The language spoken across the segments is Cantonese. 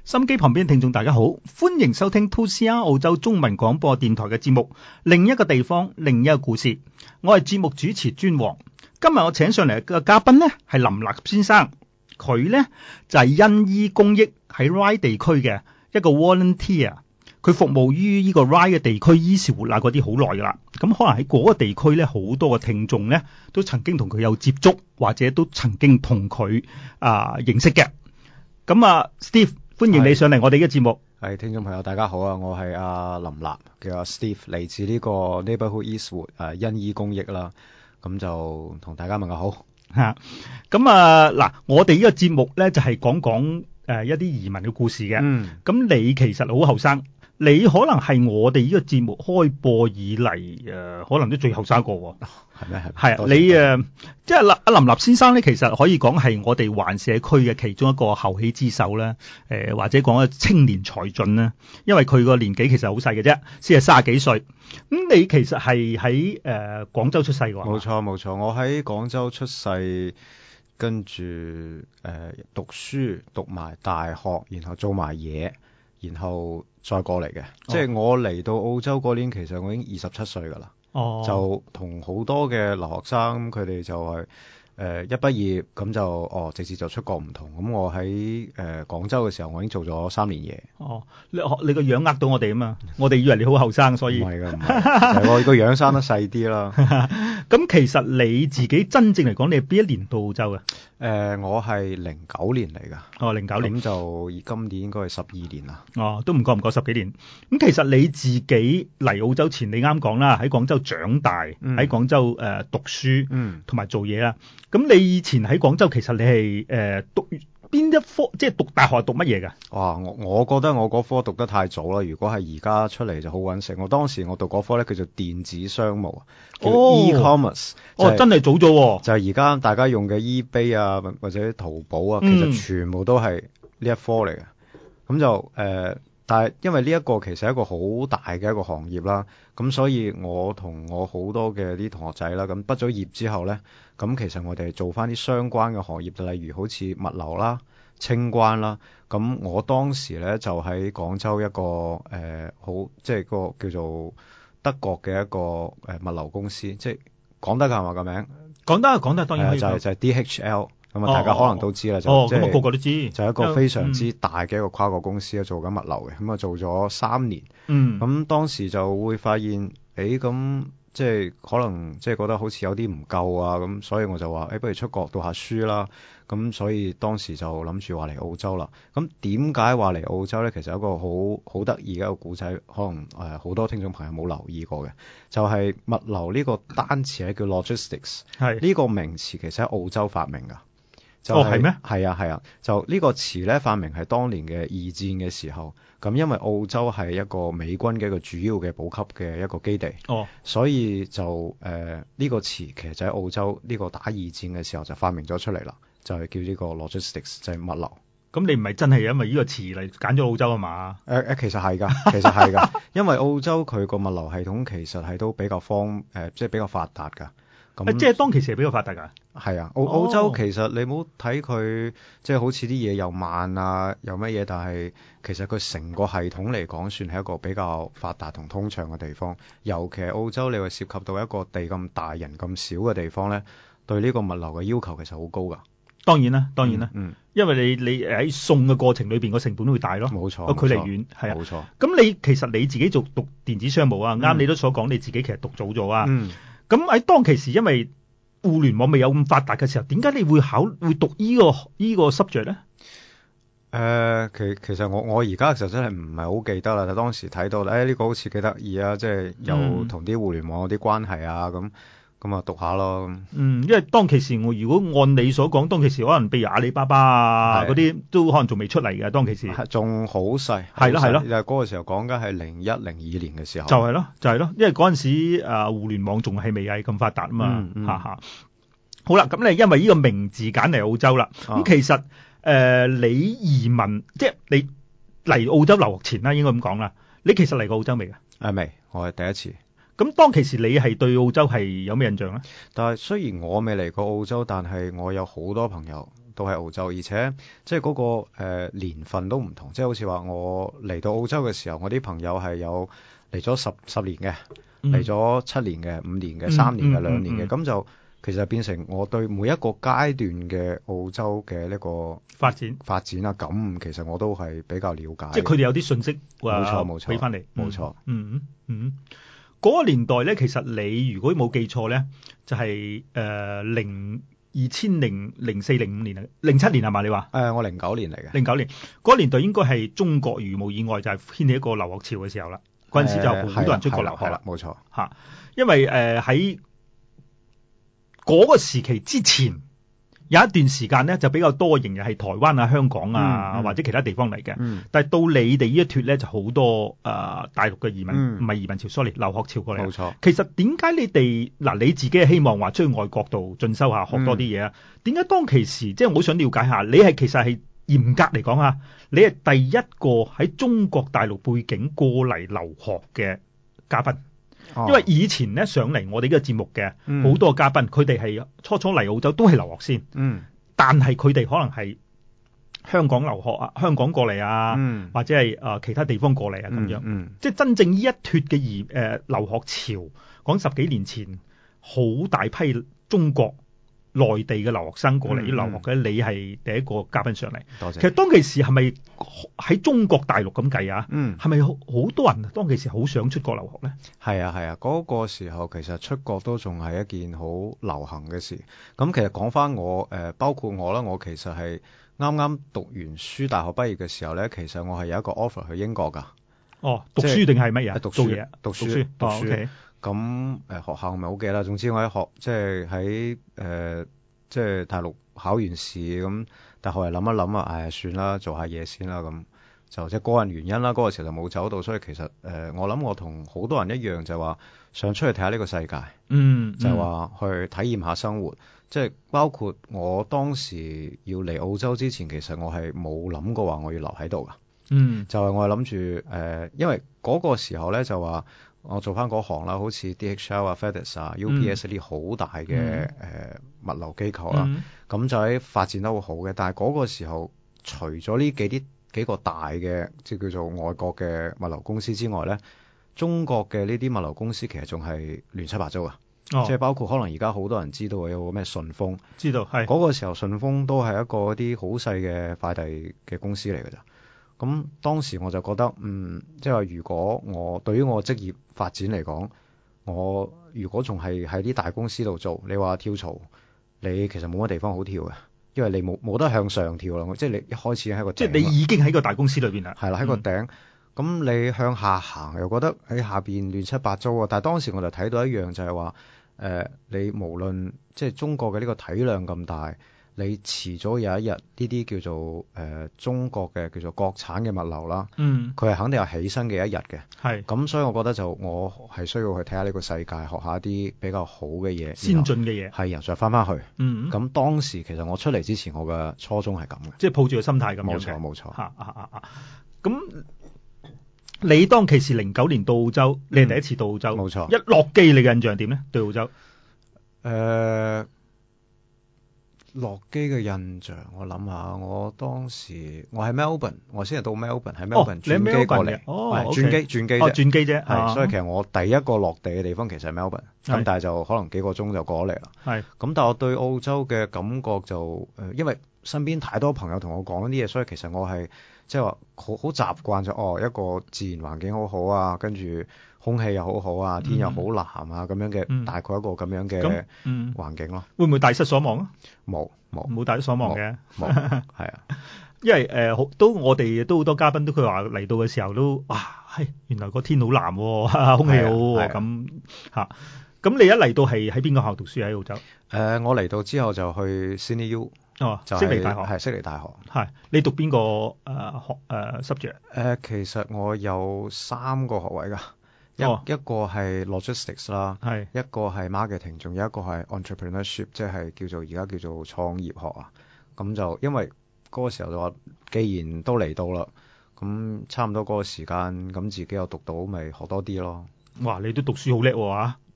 心機旁邊聽眾大家好，歡迎收聽 2CR 澳洲中文廣播電台嘅節目，另一個地方，另一個故事。我係節目主持尊王。今日我請上嚟嘅嘉賓呢係林立先生，佢呢就係恩醫公益喺 Ryde 地區嘅一個 volunteer， 佢服務於呢個 Ryde 嘅地區醫事活啊嗰啲好耐噶啦。咁可能喺嗰個地區呢，好多嘅聽眾呢都曾經同佢有接觸，或者都曾經同佢認識嘅。咁Steve，歡迎你上嚟我哋嘅節目。 係聽眾朋友大家好啊，我係阿林立，叫阿 Steve， 嚟自呢個 Neighbourhood Eastwood 恩醫公益啦。咁就同大家問個好嚇。咁嗱，我哋呢個節目咧就係講一啲移民嘅故事嘅。咁你其實好後生，你可能係我哋呢個節目開播以嚟可能都最後生個喎。 係咩？ 係啊，你即係阿林立先生咧，其實可以講係我哋環社區嘅其中一個後起之秀啦。或者講青年才俊啦，因為佢個年紀其實好細嘅啫，先係30幾歲。咁你其實係喺廣州出世㗎？ 冇錯，我喺廣州出世，跟住讀書讀埋大學，然後做埋嘢，然後再過嚟嘅。即係我嚟到澳洲嗰年，其實我已經27歲㗎啦。就同好多嘅留學生，佢哋就係一畢業咁就直接就出國唔同。咁我喺廣州嘅時候，我已經做咗3年嘢。 你個樣呃到我哋啊嘛，我哋以為你好後生，所以唔係㗎，我個樣生得細啲啦。 咁其實你自己真正嚟講，你係邊一年到澳洲嘅？ 我係09年嚟㗎。 09年。 咁就今年應該係12年啦。 都唔過10幾年。咁其實你自己嚟澳洲前，你啱講啦，喺廣州長大，喺廣州讀書，同埋做嘢啦。咁你以前喺廣州，其實你係讀邊一科？即係讀大學讀乜嘢㗎？ 哇！我覺得我嗰科讀得太早啦。如果係而家出嚟就好揾食。我當時我讀嗰科咧叫做電子商務，叫 e-commerce。 真係早咗喎。 就係而家大家用嘅 eBay 啊，或者淘寶啊，其實全部都係呢一科嚟嘅。咁就但係因為呢一個其實係一個好大嘅一個行業啦，咁所以我同我好多嘅啲同學仔啦，咁畢咗業之後咧，咁其實我哋做翻啲相關嘅行業，例如好似物流啦、清關啦。咁我當時咧就喺廣州一個即係個叫做德國嘅一個物流公司，即係講得㗎係嘛個名？講得，當然可以。就係 DHL。咁大家可能都知啦，就即係個個都知， 就一個非常之大嘅一個跨國公司做緊物流嘅，咁做咗3年。咁當時就會發現，咁即係可能即係覺得好似有啲唔夠啊，咁所以我就話，不如出國讀下書啦。咁所以當時就諗住話嚟澳洲啦。咁點解話嚟澳洲咧？其實有一個好得意嘅一個故仔，可能好多聽眾朋友冇留意過嘅，就係物流呢個單詞係叫 logistics， 呢個名詞其實喺澳洲發明㗎。係咩？係啊，就呢個詞咧發明係當年嘅2戰嘅時候，咁因為澳洲係一個美軍嘅一個主要嘅補給嘅一個基地，所以就呢個詞其實就喺澳洲呢個打2戰嘅時候就發明咗出嚟啦，就係叫呢個 logistics， 就係物流。 咁你唔係真係因為呢個詞嚟揀咗澳洲啊嘛？ 其實係㗎，因為澳洲佢個物流系統其實係都比較即係比較發達㗎。 即係當其時係比較發達㗎。 係啊，澳洲其實你冇睇佢即係好似啲嘢又慢啊，又乜嘢，但係其實佢成個系統嚟講算係一個比較發達同通暢嘅地方。尤其係澳洲，你話涉及到一個地咁大人咁少嘅地方咧，對呢個物流嘅要求其實好高㗎。 當然啦，因為你喺送嘅過程裏邊個成本都會大咯。 冇錯， 個距離遠係啊。 冇錯。 咁其實你自己讀電子商務啊，啱你都所講，你自己其實讀早咗啊。咁喺當其時，因為互聯網未有咁發達嘅時候，點解你會讀呢個 subject 咧？ 其實我而家其實真係唔係好記得啦。但當時睇到呢個好似幾得意啊，即係有同啲互聯網嗰啲關係啊咁。咁啊，讀下咯。 因為當其時如果按你所講，當其時可能譬如阿里巴巴啊嗰啲都可能仲未出嚟嘅，當其時仲好細。係咯。嗰個時候講緊係01、02年嘅時候。就係咯，因為嗰陣時互聯網仲係未係咁發達啊嘛。好啦，咁你因為呢個名字揀嚟澳洲啦。咁其實你移民即係你嚟澳洲留學前啦，應該咁講啦。你其實嚟過澳洲未㗎？ 未，我係第一次。 咁當其時你係對澳洲係有咩印象咧？ 但係雖然我未嚟過澳洲，但係我有好多朋友都喺澳洲，而且即係嗰個年份都唔同，即係好似話我嚟到澳洲嘅時候，我啲朋友係有嚟咗十年嘅，嚟咗7年嘅、5年嘅、3年嘅、2年嘅，咁就其實變成我對每一個階段嘅澳洲嘅呢個發展啊感悟，其實我都係比較了解。 即係佢哋有啲信息， 冇錯， 俾翻你， 冇錯。 嗰個年代咧，其實你如果冇記錯咧，就係2004、05年啊，07年係嘛？你話？ 我09年嚟嘅。 09年嗰個年代應該係中國如無意外就係掀起一個留學潮嘅時候啦。嗰陣時就好多人出國留學啦， 冇錯嚇。因為喺嗰個時期之前有一段時間咧，就比較多仍然係台灣啊、香港啊、或者其他地方嚟嘅。但係到你哋呢一脱咧，就好多大陸嘅移民，唔係移民潮 ，sorry， 留學潮過嚟。 冇錯。 其實點解你哋你自己係希望話出去外國度進修下，學多啲嘢啊？點解當其時即係我想了解下，你係其實係嚴格嚟講啊，你係第一個喺中國大陸背景過嚟留學嘅嘉賓。因為以前咧上嚟我哋呢個節目嘅好多嘉賓，佢哋係初嚟澳洲都係留學先，但係佢哋可能係香港留學啊，香港過嚟啊，或者係其他地方過嚟啊咁樣，即係真正呢一脱嘅留學潮，講10幾年前好大批中國內地嘅留學生過嚟留學嘅，你係第一個嘉賓上嚟。 多謝。 其實當其時係咪喺中國大陸咁計啊？係咪好多人當其時好想出國留學咧？ 係啊，嗰個時候其實出國都仲係一件好流行嘅事。咁其實講翻我包括我啦，我其實係啱啱讀完書，大學畢業嘅時候咧，其實我係有一個 offer 去英國㗎。 哦，讀書定係乜嘢？ 讀書。 OK。 咁學校唔係好記得，總之我喺即係喺即係大陸考完試咁，但後來諗一諗啊，算啦，做下嘢先啦咁，就即係個人原因啦。嗰個時候就冇走到，所以其實我諗我同好多人一樣，就話想出去睇下呢個世界，就係話去體驗下生活，即係包括我當時要嚟澳洲之前，其實我係冇諗過話我要留喺度噶，就係我係諗住因為嗰個時候咧就話。我做翻嗰行啦，好似 DHL 啊、FedEx 啊、UPS 啲好大嘅物流機構啦，咁就喺發展得好好嘅。但係嗰個時候，除咗呢幾個大嘅即係叫做外國嘅物流公司之外咧，中國嘅呢啲物流公司其實仲係亂七八糟啊！即係包括可能而家好多人知道有個咩順豐， 知道係嗰個時候順豐都係一個啲好細嘅快遞嘅公司嚟㗎咋。咁當時我就覺得，即係話如果我對於我職業發展嚟講，我如果仲係喺啲大公司度做，你話跳槽，你其實冇乜地方好跳嘅，因為你冇得向上跳啦。即係你一開始喺個頂， 即係你已經喺個大公司裏邊啦。 係啦，喺個頂。咁你向下行又覺得喺下邊亂七八糟啊！但係當時我就睇到一樣就係話，你無論即係中國嘅呢個體量咁大。你遲早有一日呢啲叫做中國嘅叫做國產嘅物流啦，佢係肯定有起身嘅一日嘅。係咁，所以我覺得我係需要去睇下呢個世界，學下啲比較好嘅嘢， 先進嘅嘢， 係然後再翻去。咁當時其實我出嚟之前，我嘅初衷係咁嘅， 即係抱住個心態咁樣嘅。 冇錯。 咁你當其時09年到澳洲，你係第一次到澳洲， 冇錯。 一落機你嘅印象點咧？對澳洲？ 落機嘅印象，我諗下，我當時我喺 Melbourne， 我先係到 Melbourne， 喺 Melbourne 轉機過嚟，轉機啫，係，所以其實我第一個落地嘅地方其實係 Melbourne， 咁但係就可能幾個鐘就過嚟啦，係，咁但係我對澳洲嘅感覺就因為身邊太多朋友同我講啲嘢，所以其實我係即係話好習慣咗，一個自然環境好好啊，跟住空氣又好好啊，天又好藍啊，咁樣嘅大概一個咁樣嘅環境咯。 會唔會大失所望啊？ 冇大失所望嘅， 冇係啊， 因為我哋都好多嘉賓都佢話嚟到嘅時候都原來個天好藍，空氣好好咁嚇。咁你一嚟到係喺邊個學校讀書喺澳洲？ 我嚟到之後就去 Sydney U。 悉尼大學係悉尼大學。係你讀邊個subject？ 其實我有3個學位㗎，一個係 logistics 啦，一個係 marketing， 仲有一個係 entrepreneurship， 即係而家叫做創業學啊。咁就因為嗰個時候就話，既然都嚟到啦，咁差唔多嗰個時間，咁自己又讀到，咪學多啲咯。 哇！你都讀書好叻喎嚇！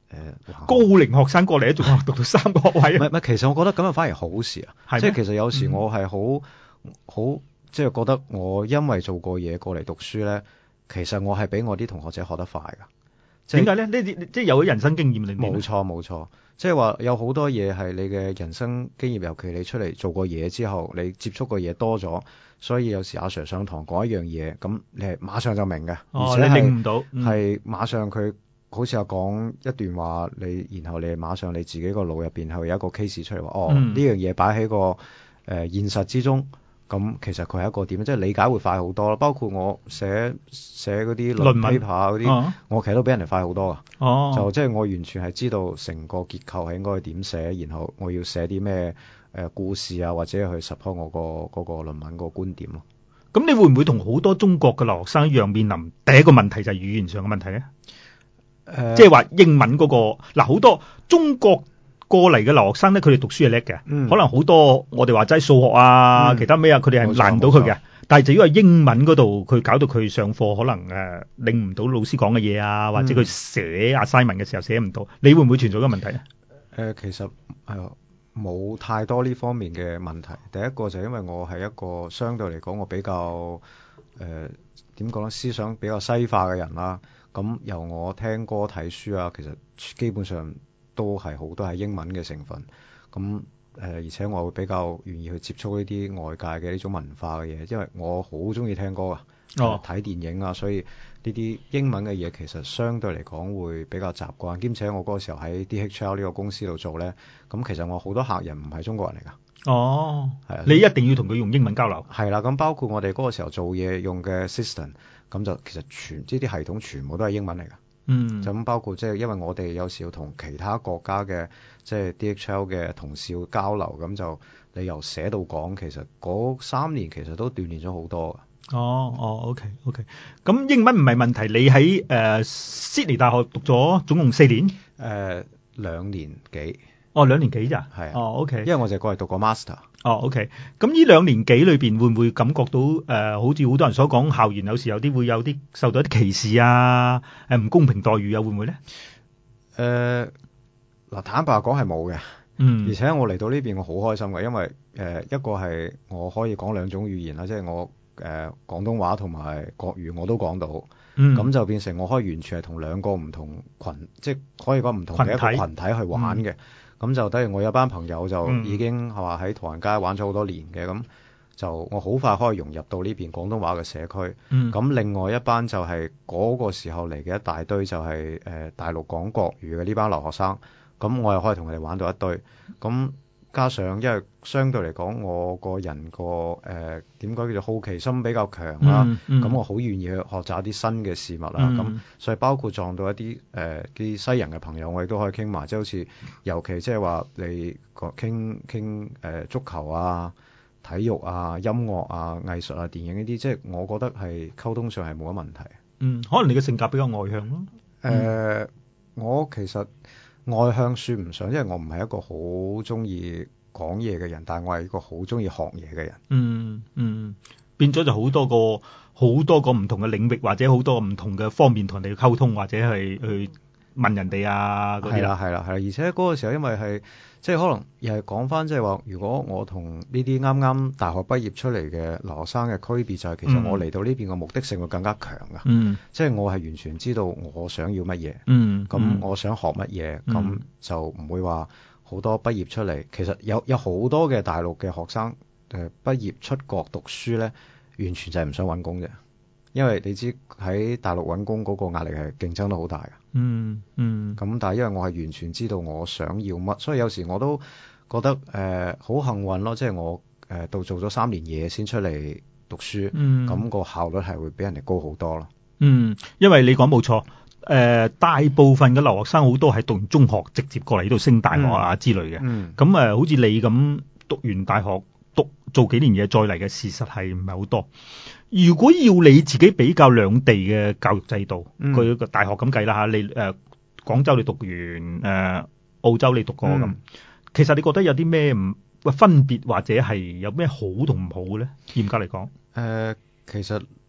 高齡學生過嚟仲讀到3個學位。 唔係，其實我覺得咁樣反而好事啊。即係其實有時我係好即係覺得我因為做過嘢過嚟讀書咧，其實我係比我啲同學仔學得快㗎。 點解咧？呢啲即係有咗人生經驗嚟。 冇錯，即係話有好多嘢係你嘅人生經驗，尤其你出嚟做過嘢之後，你接觸過嘢多咗，所以有時阿 Sir 上堂講一樣嘢，咁你係馬上就明嘅，而且你領唔到， 係馬上佢好似有講一段話，然後你馬上你自己個腦入邊係有一個 case 出嚟話，呢樣嘢擺喺個現實之中。咁其實佢係一個點，即係理解會快好多咯。包括我寫嗰啲論文 paper 嗰啲，我其實都比人哋快好多噶。就即係我完全係知道成個結構係應該點寫，然後我要寫啲咩故事啊，或者去 support 我嗰個論文個觀點咯。 咁你會唔會同好多中國嘅留學生一樣面臨第一個問題就係語言上嘅問題咧？即係話英文嗰個嗱，好多中國過嚟嘅留學生咧，佢哋讀書係叻嘅，可能好多我哋話齋數學啊，其他咩啊，佢哋係難唔到佢嘅。但係就因為英文嗰度，佢搞到佢上課可能領唔到老師講嘅嘢啊，或者佢寫 assignment 嘅時候寫唔到。你會唔會存在個問題啊？ 其實冇太多呢方面嘅問題。第一個就係因為我係一個相對嚟講我比較點講咧，思想比較西化嘅人啦。咁由我聽歌睇書啊，其實基本上都係好多係英文嘅成分，咁而且我會比較願意去接觸呢啲外界嘅呢種文化嘅嘢，因為我好中意聽歌啊，睇電影啊，所以呢啲英文嘅嘢其實相對嚟講會比較習慣。兼且我嗰個時候喺 DHL 呢個公司度做呢，咁其實我好多客人唔係中國人嚟㗎。係啊， 你一定要同佢用英文交流。 係啦，咁包括我哋嗰個時候做嘢用嘅 system， 咁就其實呢啲系統全部都係英文嚟㗎。就咁包括即係因為我哋有時要同其他國家嘅即係 DHL 嘅同事要交流，咁就你由寫到講，其實嗰3年其實都鍛鍊咗好多㗎。 OK。咁英文唔係問題，你喺Sydney 大學讀咗總共4年 ？2年幾。 2年幾咋？ 係 OK。 因為我就過嚟讀個 master。 OK。咁呢2年幾裏邊會唔會感覺到好似好多人所講，校園有時有啲會有啲受到一啲歧視啊，唔公平待遇啊，會唔會咧？ 嗱，坦白講係冇嘅。而且我嚟到呢邊我好開心嘅，因為一個係我可以講2種語言啦，即係我廣東話同埋國語我都講到。咁就變成我可以完全係同2個唔同群，即係可以講唔同嘅一個群體去玩嘅。咁就等於我有班朋友就已經係話喺唐人街玩咗好多年嘅，咁就我好快可以融入到呢邊廣東話嘅社區。咁另外一班就係嗰個時候嚟嘅一大堆就係大陸講國語嘅呢班留學生，咁我又可以同佢哋玩到一堆。咁加上因為相對嚟講我個人個點講叫做好奇心比較強啦，咁我好願意去學習一啲新嘅事物啦。咁所以包括撞到一啲啲西人嘅朋友，我亦都可以傾埋，即係好似尤其即係話你傾足球啊、體育啊、音樂啊、藝術啊、電影呢啲，即係我覺得係溝通上係冇乜問題。 可能你嘅性格比較外向咯。 我其實外向算唔上，因為我唔係一個好中意講嘢嘅人，但係我係一個好中意學嘢嘅人。 變咗就好多個唔同嘅領域，或者好多唔同嘅方面同人哋溝通，或者係去問人哋啊嗰啲啦。 係啦，而且嗰個時候因為係即係可能又係講翻，即係話如果我同呢啲啱啱大學畢業出嚟嘅留學生嘅區別就係，其實我嚟到呢邊嘅目的性會更加強㗎。即係我係完全知道我想要乜嘢。咁我想學乜嘢，咁就唔會話好多畢業出嚟。其實有好多嘅大陸嘅學生畢業出國讀書咧，完全就係唔想揾工啫。因為你知喺大陸揾工嗰個壓力係競爭得好大嘅。咁但係因為我係完全知道我想要乜，所以有時我都覺得好幸運咯。即係我到做咗3年嘢先出嚟讀書，咁個效率係會比人哋高好多咯。 因為你講冇錯，大部分嘅留學生好多係讀完中學直接過嚟呢度升大學啊之類嘅。咁好似你咁讀完大學做幾年嘢再嚟嘅，事實係唔係好多。如果要你自己比較兩地嘅教育制度，佢個大學咁計啦嚇，你廣州你讀完澳洲你讀過咁，其實你覺得有啲咩分別或者係有咩好同唔好嘅咧？嚴格嚟講， 其實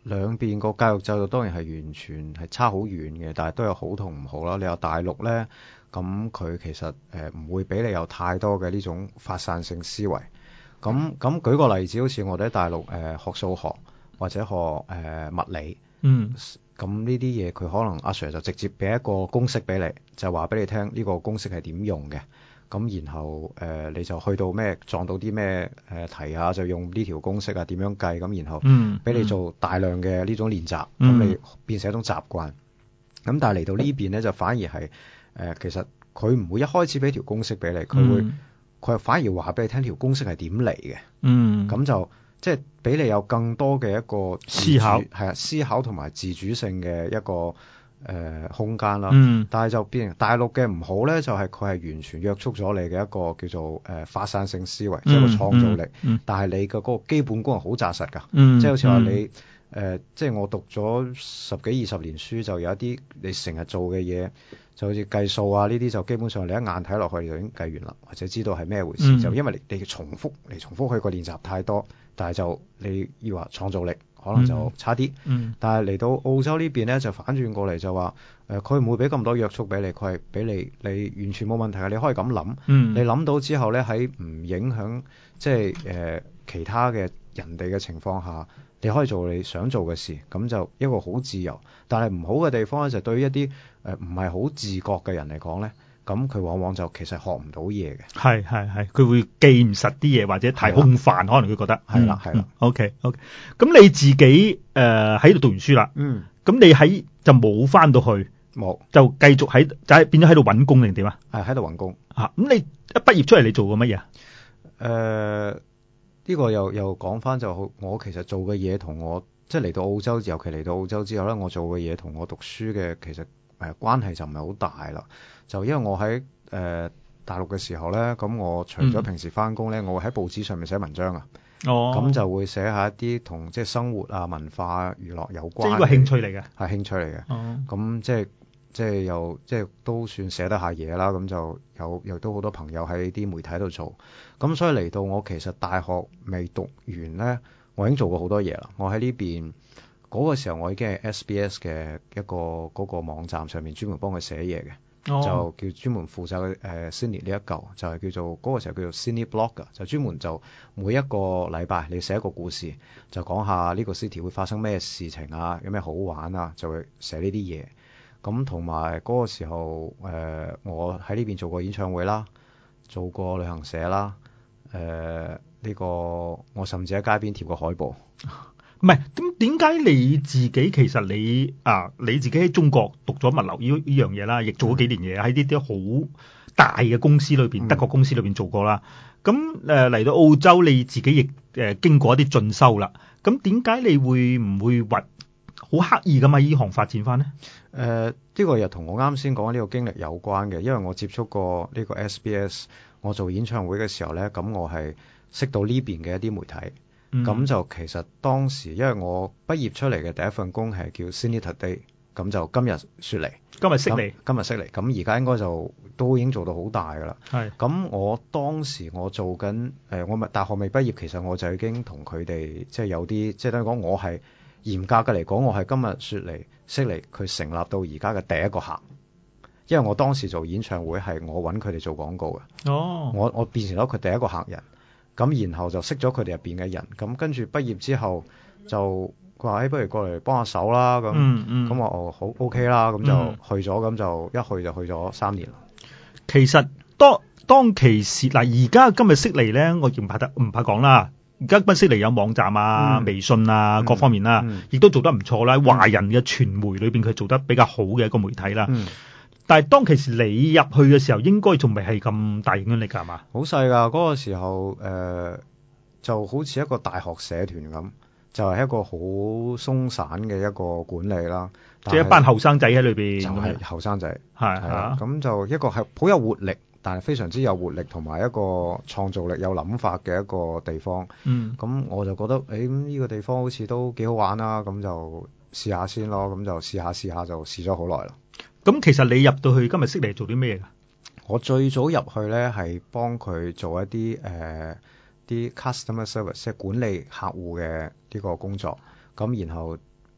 兩邊個教育制度當然係完全係差好遠嘅，但係都有好同唔好啦。你話大陸呢，咁佢其實唔會俾你有太多嘅呢種發散性思維。咁舉個例子，好似我哋喺大陸學數學或者學物理，咁呢啲嘢佢可能阿 Sir 就直接俾一個公式俾你，就話俾你聽呢個公式係點用嘅。咁然後你就去到咩撞到啲咩題啊，就用呢條公式啊點樣計，咁然後俾你做大量嘅呢種練習，咁你變成一種習慣。咁但係嚟到呢邊咧，就反而係其實佢唔會一開始俾條公式俾你，佢反而話俾你聽條公式係點嚟嘅。咁就即係俾你有更多嘅一個思考， 係啊，思考同埋自主性嘅一個空間啦。但係就變成大陸嘅唔好咧，就係佢係完全約束咗你嘅一個叫做發散性思維，即係個創造力。但係你嘅嗰個基本功係好紮實㗎，即係好似話你即係我讀咗10幾20年書，就有一啲你成日做嘅嘢，就好似計數啊呢啲，就基本上你一眼睇落去就已經計完啦，或者知道係咩回事。就因為你重複去個練習太多，但係就你要話創造力可能就差啲。但係嚟到澳洲呢邊咧，就反轉過嚟就話佢唔會俾咁多約束俾你，佢係俾你完全冇問題嘅，你可以咁諗。你諗到之後咧，喺唔影響即係其他嘅人哋嘅情況下，你可以做你想做嘅事，咁就一個好自由。但係唔好嘅地方咧，就對於一啲唔係好自覺嘅人嚟講咧，咁佢往往就其實學唔到嘢嘅。係， 佢會記唔實啲嘢，或者太空泛，可能佢覺得係啦。 OK，咁你自己喺度讀完書啦，咁你就冇翻到去， 冇就繼續變咗喺度揾工定點啊？ 係喺度揾工。 咁你一畢業出嚟，你做過乜嘢？ 呢個又講翻就好，我其實做嘅嘢同我即係嚟到澳洲，尤其嚟到澳洲之後咧，我做嘅嘢同我讀書嘅其實關係就唔係好大啦。就因為我喺大陸嘅時候咧，咁我除咗平時翻工咧，我會喺報紙上面寫文章啊。咁就會寫下一啲同即係生活啊、文化、娛樂有關。即係呢個興趣嚟嘅，係興趣嚟嘅。咁即係都算寫得下嘢啦。咁就又都好多朋友喺啲媒體度做。咁所以嚟到我其實大學未讀完咧，我已經做過好多嘢啦。我喺呢邊嗰個時候，我已經係 SBS 嘅一個嗰個網站上面專門幫佢寫嘢嘅。就叫專門負責Sydney 呢一嚿，就係叫做嗰個時候叫做 Sydney Blogger，就專門就每一個禮拜你寫一個故事，就講下呢個 city 會發生咩事情啊，有咩好玩啊，就會寫呢啲嘢。咁同埋嗰個時候我喺呢邊做過演唱會啦，做過旅行社啦，呢個我甚至喺街邊貼過海報。 唔係，咁點解你自己其實你自己喺中國讀咗物流呢樣嘢啦，亦做咗幾年嘢喺呢啲好大嘅公司裏邊，德國公司裏邊做過啦。咁嚟到澳洲，你自己亦經過一啲進修啦。咁點解你會唔會好刻意咁喺呢行發展翻呢？ 呢個又同我啱先講呢個經歷有關嘅，因為我接觸過呢個 SBS， 我做演唱會嘅時候呢，咁我係識到呢邊嘅一啲媒體。咁就其實當時因為我畢業出嚟嘅第一份工係叫 Sydney Today， 咁就今日雪梨，今日悉尼，咁而家應該就都已經做到好大噶啦。咁我當時我做緊我咪大學未畢業，其實我就已經同佢哋即係有啲即係等於講我係嚴格嘅嚟講，我係今日雪梨悉尼佢成立到而家嘅第一個客，因為我當時做演唱會係我揾佢哋做廣告嘅。我變成咗佢第一個客人。咁然後就識咗佢哋入邊嘅人，咁跟住畢業之後就佢話：不如過嚟幫下手啦。咁我好 OK 啦，咁就去咗，咁就一去就去咗3年啦。 其實當其時嗱，而家今日悉尼咧，我唔怕講啦。而家今日悉尼有網站啊、微信啊各方面啦，亦都做得唔錯啦。華人嘅傳媒裏邊佢做得比較好嘅一個媒體啦。但係當其時你入去嘅時候，應該仲未係咁大影響力㗎，係嘛？ 好細㗎，嗰個時候就好似一個大學社團咁，就係一個好鬆散嘅一個管理啦。 即係一班後生仔喺裏邊， 就係後生仔， 係咁就一個係好有活力，但係非常之有活力同埋一個創造力、有諗法嘅一個地方。咁我就覺得呢個地方好似都幾好玩啦，咁就試下先咯，咁就試下就試咗好耐啦。 咁其實你入到去今日悉尼做啲咩㗎？ 我最早入去咧係幫佢做一啲啲 customer service， 即係管理客戶嘅呢個工作。咁然後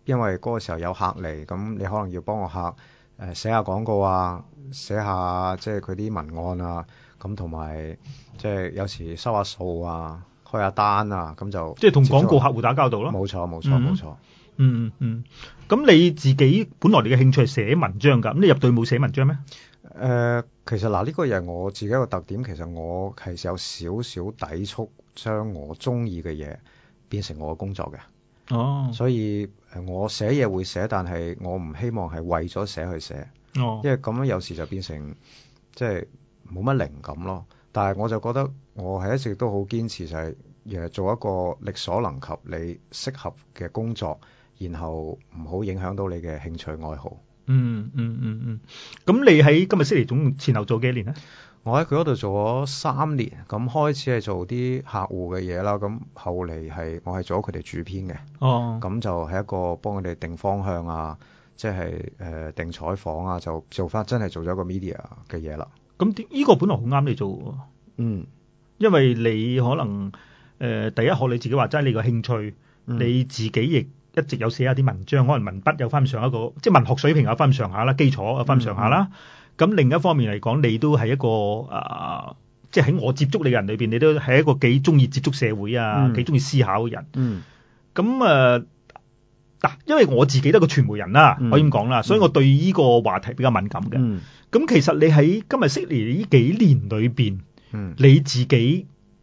因為嗰個時候有客嚟，咁你可能要幫個客寫下廣告啊，寫下即係佢啲文案啊，咁同埋即係有時收下數啊，開下單啊，咁就即係同廣告客戶打交道咯。 冇錯冇錯冇錯。 咁你自己本來你嘅興趣係寫文章㗎，咁你入隊冇寫文章咩？ 其實嗱，呢個又係我自己一個特點。其實我係有少少抵觸將我中意嘅嘢變成我嘅工作嘅。 哦， 所以我寫嘢會寫，但係我唔希望係為咗寫去寫。 哦， 因為咁樣有時就變成即係冇乜靈感咯。但係我就覺得我係一直都好堅持，就係做一個力所能及你適合嘅工作，然後唔好影響到你嘅興趣愛好。 咁你喺今日悉尼總前後做幾年咧？ 我喺佢嗰度做咗3年，咁開始係做啲客戶嘅嘢啦，咁後嚟我係做咗佢哋主編嘅。 哦，咁就係一個幫佢哋定方向啊，即係定採訪啊，就做翻真係做咗一個 media 嘅嘢啦。 咁呢個本來好啱你做喎。因為你可能第一學你自己話齋你個興趣，你自己亦一直有寫下啲文章，可能文筆有翻上一個，即係文學水平有翻上下啦，基礎有翻上下啦。咁另一方面嚟講，你都係一個即係喺我接觸你嘅人裏邊，你都係一個幾中意接觸社會啊，幾中意思考嘅人。咁因為我自己都係個傳媒人啦，可以咁講啦，所以我對呢個話題比較敏感嘅。咁其實你喺今日悉尼呢幾年裏邊，你自己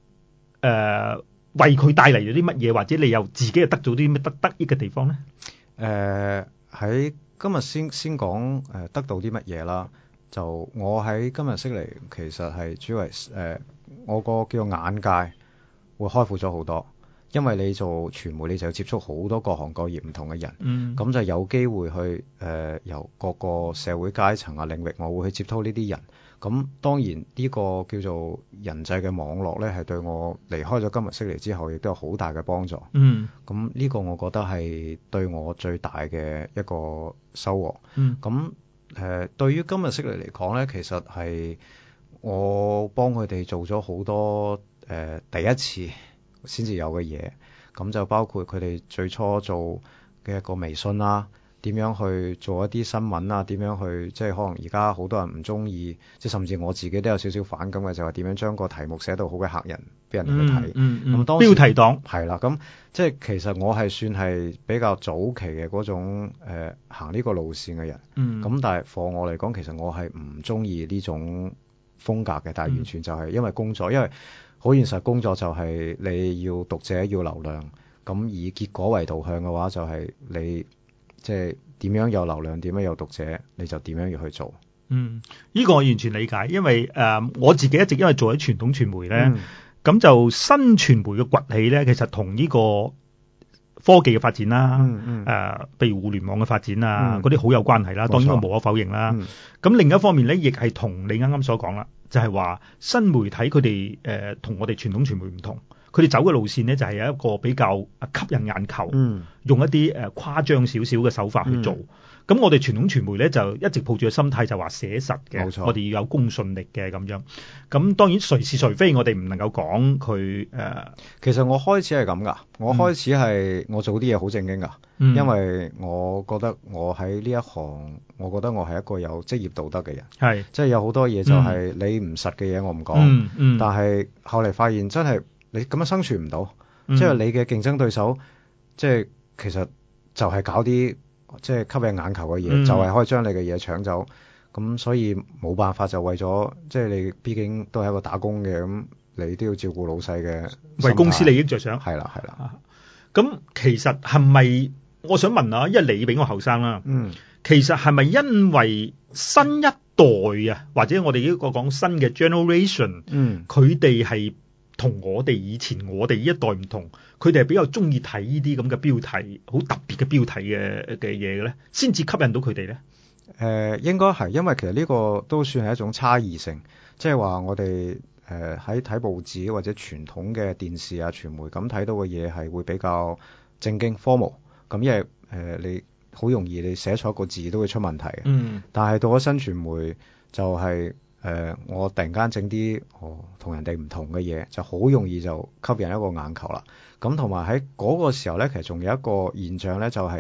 為佢帶嚟咗啲乜嘢，或者你又自己又得咗啲咩得益嘅地方咧？ 喺今日先講得到啲乜嘢啦。就我喺今日悉尼，其實係主要係我個叫做眼界會開闊咗好多。因為你做傳媒，你就要接觸好多各行各業唔同嘅人，咁就有機會去由各個社會階層啊領域，我會去接觸呢啲人。咁當然呢個叫做人際嘅網絡呢，係對我離開咗今日悉尼之後，亦都有好大嘅幫助。咁呢個我覺得係對我最大嘅一個收穫。咁對於今日悉尼嚟講呢，其實係我幫佢哋做咗好多第一次先至有嘅嘢，咁就包括佢哋最初做嘅一個微信啦，點樣去做一啲新聞啊，點樣去即係可能而家好多人唔中意，即係甚至我自己都有少少反感嘅，就係點樣將個題目寫到好嘅客人俾人哋去睇。咁當時標題黨係啦，咁即係其實我係算係比較早期嘅嗰種行呢個路線嘅人。咁但係for我嚟講，其實我係唔中意呢種風格嘅，但係完全就係因為工作，因為好現實，工作就係你要讀者要流量，咁以結果為導向嘅話，就係你即係點樣有流量，點樣有讀者，你就點樣要去做。 呢個我完全理解，因為我自己一直因為做喺傳統傳媒咧，咁就新傳媒嘅崛起咧，其實同呢個科技嘅發展啦，譬如互聯網嘅發展啊，嗰啲好有關係啦。當然我無可否認啦。咁另一方面咧，亦係同你啱啱所講啦，就係話新媒體佢哋同我哋傳統傳媒唔同，佢哋走嘅路線咧就係有一個比較吸引眼球，用一啲誇張少少嘅手法去做。咁我哋傳統傳媒咧就一直抱住個心態就話寫實嘅，我哋要有公信力嘅咁樣。咁當然誰是誰非我哋唔能夠講佢其實我開始係咁噶，我開始係我做啲嘢好正經噶，因為我覺得我喺呢一行，我覺得我係一個有職業道德嘅人，係即係有好多嘢就係你唔實嘅嘢我唔講，但係後嚟發現真係你咁樣生存唔到，即係你嘅競爭對手，即係其實就係搞啲即係吸引眼球嘅嘢，就係可以將你嘅嘢搶走，咁所以冇辦法就為咗即係你畢竟都係一個打工嘅，咁你都要照顧老細嘅， 為公司利益着想。 係啦係啦。 咁其實係咪我想問啊，因為你比我後生啦，其實係咪因為新一代啊，或者我哋呢個講新嘅 generation，佢哋係同我哋以前我哋呢一代唔同，佢哋係比較中意睇呢啲咁嘅標題，好特別嘅標題嘅嘢嘅咧，先至吸引到佢哋咧？ 應該係，因為其實呢個都算係一種差異性，即係話我哋喺睇報紙或者傳統嘅電視啊傳媒咁睇到嘅嘢係會比較正經 formal， 咁因為你好容易你寫錯一個字都會出問題嘅。但係到咗新傳媒就係我突然間整啲同人哋唔同嘅嘢，就好容易就吸引一個眼球啦。咁同埋喺嗰個時候呢，其實仲有一個現象呢，就係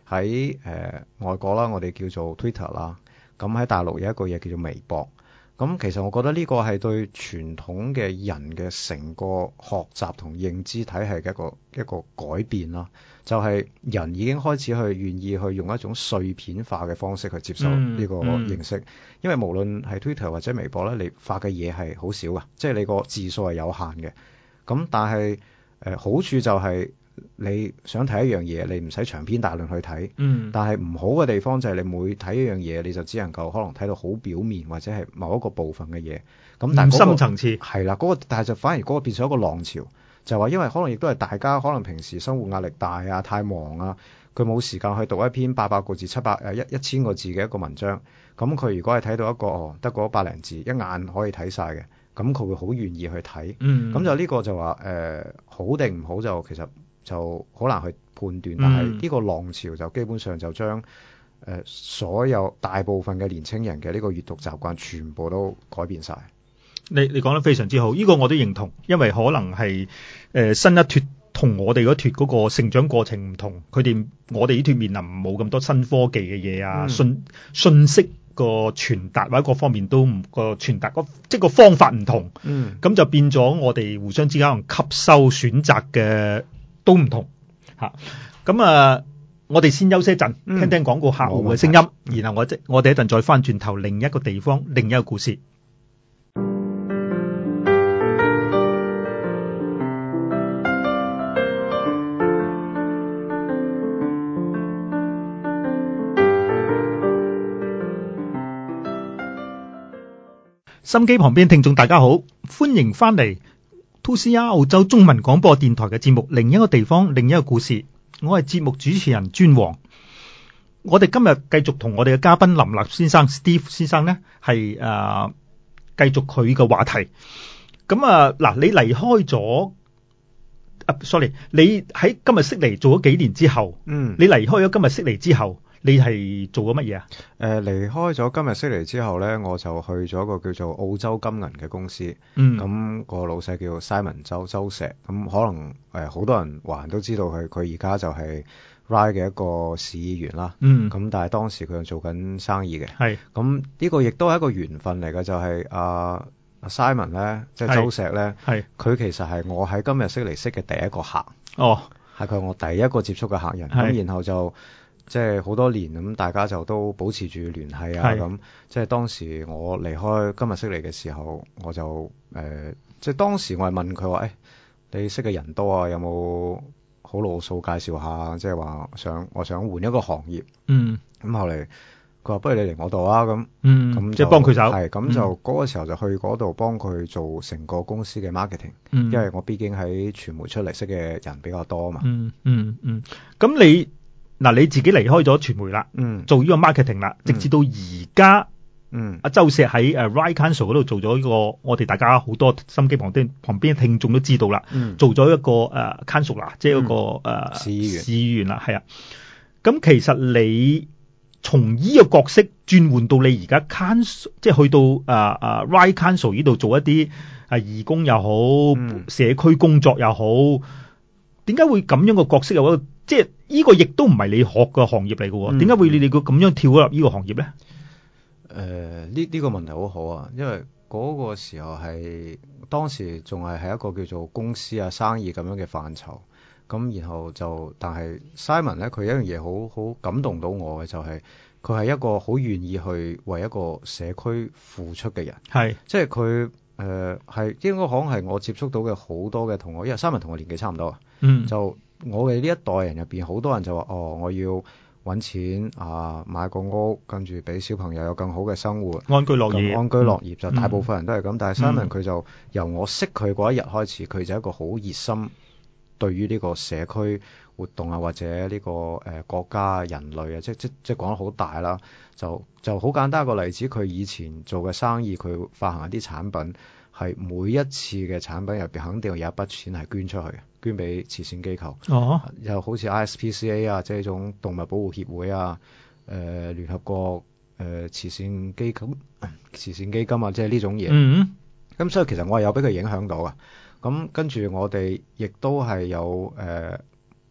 喺外國啦，我哋叫做 Twitter 啦，咁喺大陸有一個嘢叫做微博。咁其實我覺得呢個係對傳統嘅人嘅成個學習同認知體系嘅一個改變啦，就係人已經開始去願意去用一種碎片化嘅方式去接受呢個認識，因為無論係 Twitter 或者微博咧，你發嘅嘢係好少㗎，即係你個字數係有限嘅。咁但係好處就係你想睇一樣嘢，你唔使長篇大論去睇。但係唔好嘅地方就係你每睇一樣嘢，你就只能夠可能睇到好表面或者係某一個部分嘅嘢。咁但係深層次係啦，但係就反而嗰個變成一個浪潮，就話因為可能亦都係大家可能平時生活壓力大啊、太忙啊，佢冇時間去讀一篇800個字、1000個字嘅一個文章。咁佢如果係睇到一個得嗰100零字，一眼可以睇晒嘅，咁佢會好願意去睇。咁就呢個就話好定唔好就其實就好難去判斷，但係呢個浪潮就基本上就將所有大部分嘅年青人嘅呢個閱讀習慣全部都改變晒。 你講得非常之好，呢個我都認同，因為可能係新一脱同我哋嗰脱嗰個成長過程唔同，我哋呢脱面臨冇咁多新科技嘅嘢啊，信息個傳達或者各方面都唔個傳達即係個方法唔同，咁就變咗我哋互相之間可能吸收選擇嘅都唔同嚇。咁我哋先休息一陣，聽聽廣告客戶嘅聲音，然後我哋一陣再翻轉頭另一個地方，另一個故事。心機旁邊聽眾大家好，歡迎翻嚟 2CR 澳洲中文廣播電台嘅節目，另一個地方，另一個故事。我係節目主持人尊王。我哋今日繼續同我哋嘅嘉賓林立先生 Steve 先生呢係繼續佢嘅話題。咁嗱，你離開咗sorry， 你喺今日悉尼做咗幾年之後，你離開咗今日悉尼之後，你係做咗乜嘢啊？ 離開咗今日悉尼之後呢，我就去咗個叫做澳洲金銀嘅公司。咁個老細叫 Simon 周石。咁可能好多人華人都知道佢而家就係 Ryde 嘅一個市議員啦。咁但係當時佢做緊生意嘅。係。咁呢個亦都係一個緣分嚟嘅，就係Simon 呢，即係周石呢，佢其實係我喺今日悉尼識嘅第一個客。係佢我第一個接觸嘅客人。咁然後就即係好多年咁，大家就都保持住聯繫啊。咁即係當時我離開今日悉尼嘅時候，我就即係當時我係問佢話，你識嘅人多啊，有冇好路數介紹下？即係話我想換一個行業。咁後嚟佢話不如你嚟我度啊。咁即係幫佢手。 係咁就嗰個時候就去嗰度幫佢做成個公司嘅 marketing。因為我畢竟喺傳媒出嚟，識嘅人比較多啊嘛。 咁你自己離開咗傳媒啦，做呢個 marketing 啦，直至到而家，阿周石喺Ryde Council 嗰度做咗呢個，我哋大家好多心機旁邊嘅聽眾都知道啦，做咗一個councillor，即係一個市議員啦，係啊。咁其實你從呢個角色轉換到你而家 council，即係去到Ryde Council 呢度做一啲義工又好，社區工作又好，點解會咁樣嘅角色又即係呢個亦都唔係你學嘅行業嚟嘅喎，點解會你哋咁樣跳入呢個行業咧？ 呢個問題好好啊，因為嗰個時候係當時仲係一個叫做公司啊生意咁樣嘅範疇，咁然後但係 Simon 咧，佢有一樣嘢好感動到我嘅，就係佢係一個好願意去為一個社區付出嘅人，係即係佢係應該講係我接觸到嘅好多嘅同學，因為 Simon 同我年紀差唔多啊，就我哋呢一代人入邊，好多人就話我要揾錢買個屋，跟住俾小朋友有更好嘅生活，安居樂業，就大部分人都係咁。但係 Simon 佢就由我識佢嗰一日開始，佢就一個好熱心對於呢個社區活動啊，或者呢個國家人類啊，即係講得好大啦。就好簡單一個例子，佢以前做嘅生意，佢發行一啲產品，係每一次嘅產品入邊肯定有一筆錢係捐出去嘅，捐俾慈善機構。又好似 ISPCA 啊，即係一種動物保護協會啊，聯合國慈善基金啊，即係呢種嘢。咁所以其實我係有俾佢影響到啊。咁跟住我哋亦都係有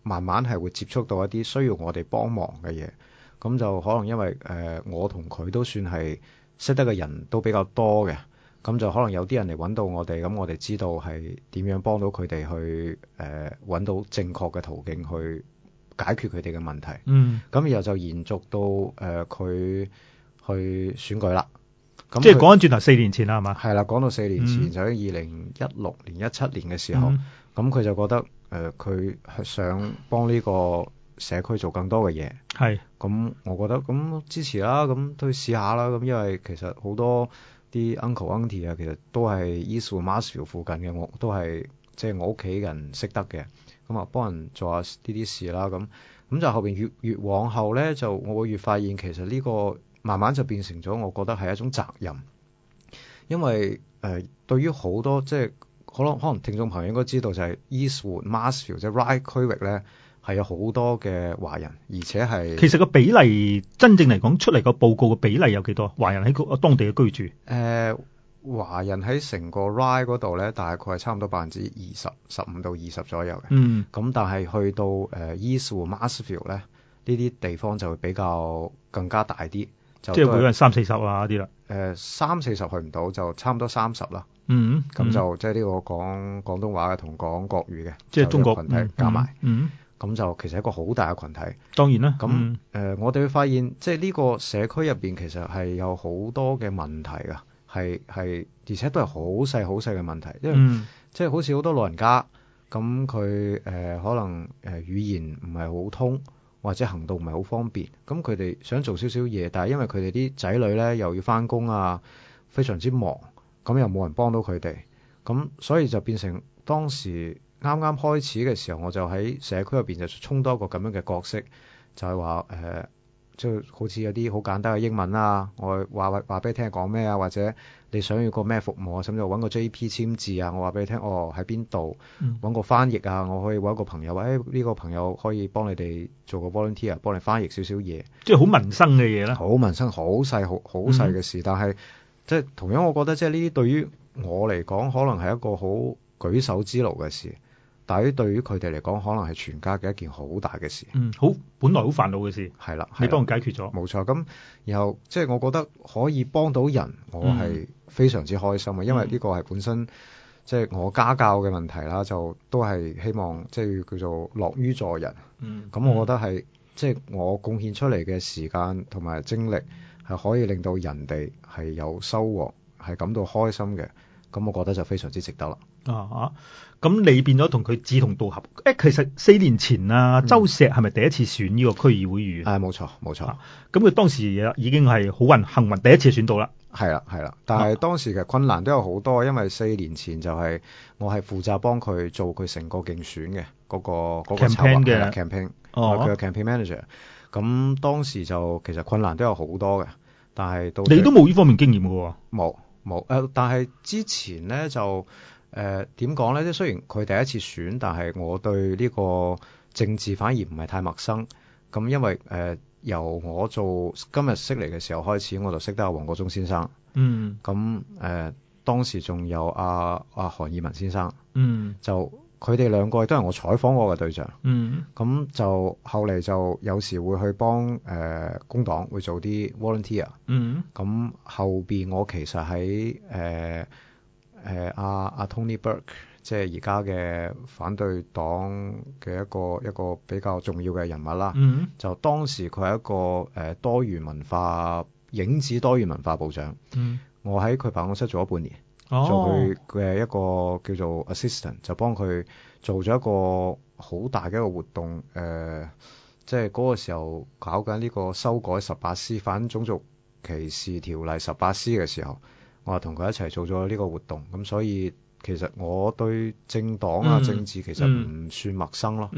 慢慢係會接觸到一啲需要我哋幫忙嘅嘢，咁就可能因為我同佢都算係識得嘅人都比較多嘅，咁就可能有啲人嚟揾到我哋，咁我哋知道係點樣幫到佢哋去揾到正確嘅途徑去解決佢哋嘅問題。咁然後就延續到佢去選舉啦。咁即係講翻轉頭4年前啦，係嘛？ 係啦，講到4年前就喺2016年、17年嘅時候，咁佢就覺得佢係想幫呢個社區做更多嘅嘢。係。咁我覺得咁支持啦，咁都去試下啦。咁因為其實好多啲 uncle auntie 啊，其實都係 Eastwood Marshfield 附近嘅，我都係即係我屋企人識得嘅。咁啊幫人做下呢啲事啦。咁就後邊越往後咧，就我會越發現其實呢個慢慢就變成咗，我覺得係一種責任。因為對於好多即係可能聽眾朋友應該知道，就係 Eastwood Marshfield 即係 Ryde 區域咧，係有好多嘅華人，而且係其實個比例真正嚟講出嚟個報告嘅比例有幾多華人喺個當地嘅居住？ 華人喺成個 Ryde 嗰度咧，大概係差唔多20%、15到20左右嘅。咁但係去到Eastwood Marshfield 咧，呢啲地方就會比較更加大啲。即係會有30-40啊啲啦 ，30-40去唔到，就差唔多30啦。咁就即係呢個講廣東話嘅同講國語嘅， 即係中國群體加埋。咁就其實係一個好大嘅群體。 當然啦。 咁我哋會發現，即係呢個社區入邊其實係有好多嘅問題㗎，係而且都係好細嘅問題。因為即係好似好多老人家，咁佢可能語言唔係好通，或者行動唔係好方便，咁佢哋想做少少嘢，但係因為佢哋啲仔女咧又要返工啊，非常之忙，咁又冇人幫到佢哋，咁所以就變成當時啱啱開始嘅時候，我就喺社區入邊就充多一個咁樣嘅角色，就係話即係好似有啲好簡單嘅英文啊，我話俾你聽講咩啊，或者你想要個咩服務啊，甚至揾個 JP 簽字啊，我話俾你聽，喺邊度揾個翻譯啊，我可以揾一個朋友，呢個朋友可以幫你哋做個 volunteer， 幫你翻譯少少嘢， 即係好民生嘅嘢啦， 好民生，好細嘅事，但係即係同樣，我覺得即係呢啲對於我嚟講，可能係一個好舉手之勞嘅事。但係對於佢哋嚟講，可能係全家嘅一件好大嘅事。 本來好煩惱嘅事。係啦，你幫我解決咗。 冇錯。咁然後即係我覺得可以幫到人，我係非常之開心嘅，因為呢個係本身即係我家教嘅問題啦，就都係希望即係叫做樂於助人。咁我覺得係即係我貢獻出嚟嘅時間同埋精力係可以令到人哋係有收穫，係感到開心嘅。咁我覺得就非常之值得啦。 咁你變咗同佢志同道合。其實4年前啊，周石係咪第一次選呢個區議會議員？ 冇錯。咁佢當時已經係好幸運，第一次選到啦。 係啦。但係當時嘅困難都有好多，因為4年前就係我係負責幫佢做佢成個競選嘅嗰個 campaign 嘅 campaign， 佢嘅 campaign manager。咁當時就其實困難都有好多嘅，但係到你都冇呢方面經驗嘅喎。 冇。但係之前咧就點講咧？即係雖然佢第一次選，但係我對呢個政治反而唔係太陌生。咁因為由我做今日識嚟嘅時候開始，我就識得阿黃國忠先生。咁當時仲有阿韓義文先生。就佢哋兩個都係我採訪過嘅對象。咁就後嚟就有時會去幫工黨會做啲 volunteer。咁後邊我其實喺阿 Tony Burke， 即係而家嘅反對黨嘅一個比較重要嘅人物啦。就當時佢係一個多元文化影子多元文化部長。我喺佢辦公室做咗半年。做佢嘅一個叫做 assistant， 就幫佢做咗一個好大嘅一個活動。即係嗰個時候搞緊呢個修改18C 反種族歧視條例18C 嘅時候，我係同佢一齊做咗呢個活動。咁所以其實我對政黨啊、政治其實唔算陌生咯。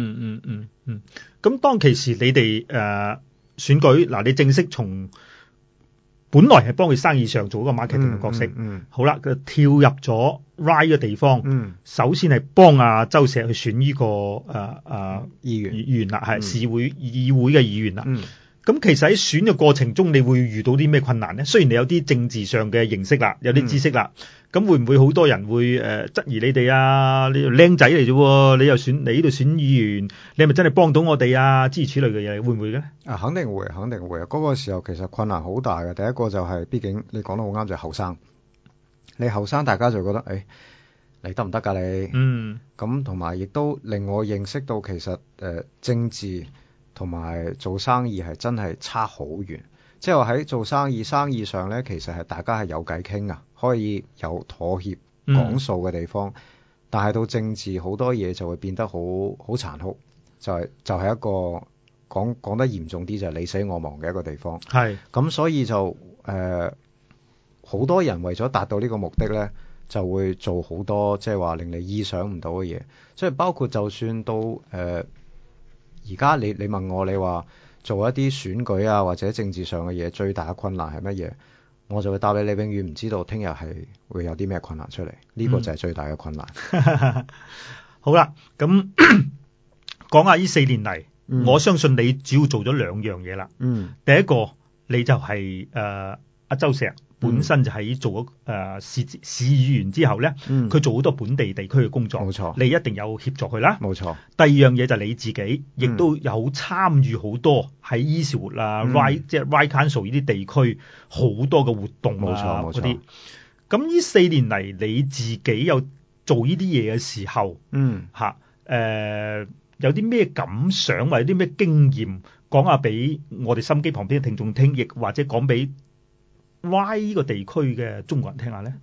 咁當其時你哋選舉嗱，你正式從本來係幫佢生意上做一個 marketing 嘅角色。好啦，佢跳入咗 Ryde 嘅地方。首先係幫阿周石去選呢個議員啦，係議會嘅議員啦。 咁其實喺選嘅過程中，你會遇到啲咩困難咧？雖然你有啲政治上嘅認識啦，有啲知識啦，咁會唔會好多人會質疑你哋啊？你僆仔嚟啫喎，你呢度選議員，你係咪真係幫到我哋啊？諸如此類嘅嘢，會唔會嘅咧？ 肯定會，肯定會啊！嗰個時候其實困難好大嘅。第一個就係，畢竟你講得好啱，就係後生。你後生，大家就覺得，你得唔得㗎你？咁同埋亦都令我認識到，其實政治同埋做生意係真係差好遠。即係話喺做生意上咧，其實係大家係有偈傾啊，可以有妥協講數嘅地方。但係到政治好多嘢就會變得好殘酷，就係一個講得嚴重啲就係你死我亡嘅一個地方。係咁，所以就好多人為咗達到呢個目的咧，就會做好多即係話令你意想唔到嘅嘢。即係包括就算到而家你問我，你話做一啲選舉啊或者政治上嘅嘢，最大嘅困難係乜嘢？我就會答你，你永遠唔知道聽日係會有啲咩困難出嚟。呢個就係最大嘅困難。 好啦，咁講下呢4年嚟，我相信你主要做咗2樣嘢啦。第一個你就係阿周石本身就喺做咗市議員之後咧，佢做好多本地地區嘅工作。冇錯，你一定有協助佢啦。冇錯。第二樣嘢就係你自己，亦都有參與好多喺 Eastwood 啊、即係 Ryde Council 呢啲地區好多嘅活動啊嗰啲。咁呢4年嚟你自己有做呢啲嘢嘅時候，有啲咩感想或者啲咩經驗講下俾我哋心機旁邊嘅聽眾聽，亦或者講俾Ryde 呢個地區嘅中國人聽下咧？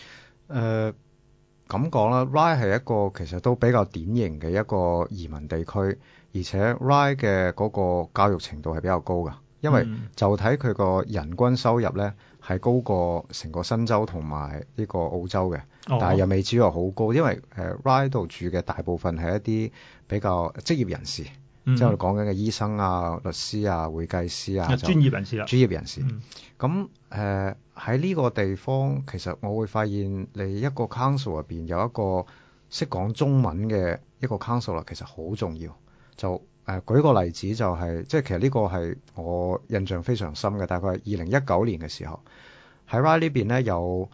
咁講啦，Ryde 係一個其實都比較典型嘅一個移民地區，而且 Ryde 嘅嗰個教育程度係比較高㗎，因為就睇佢個人均收入咧係高過成個新州同埋呢個澳洲嘅，但係又未至於話好高，因為Ryde 度住嘅大部分係一啲比較職業人士。即係我哋講緊嘅醫生啊、律師啊、會計師啊，專業人士啦。專業人士。咁喺呢個地方，其實我會發現你一個 council 入邊有一個識講中文嘅一個 council 其實好重要。就舉個例子就係，即係其實呢個係我印象非常深嘅，大概係2019年嘅時候，喺 Ryde 呢邊咧有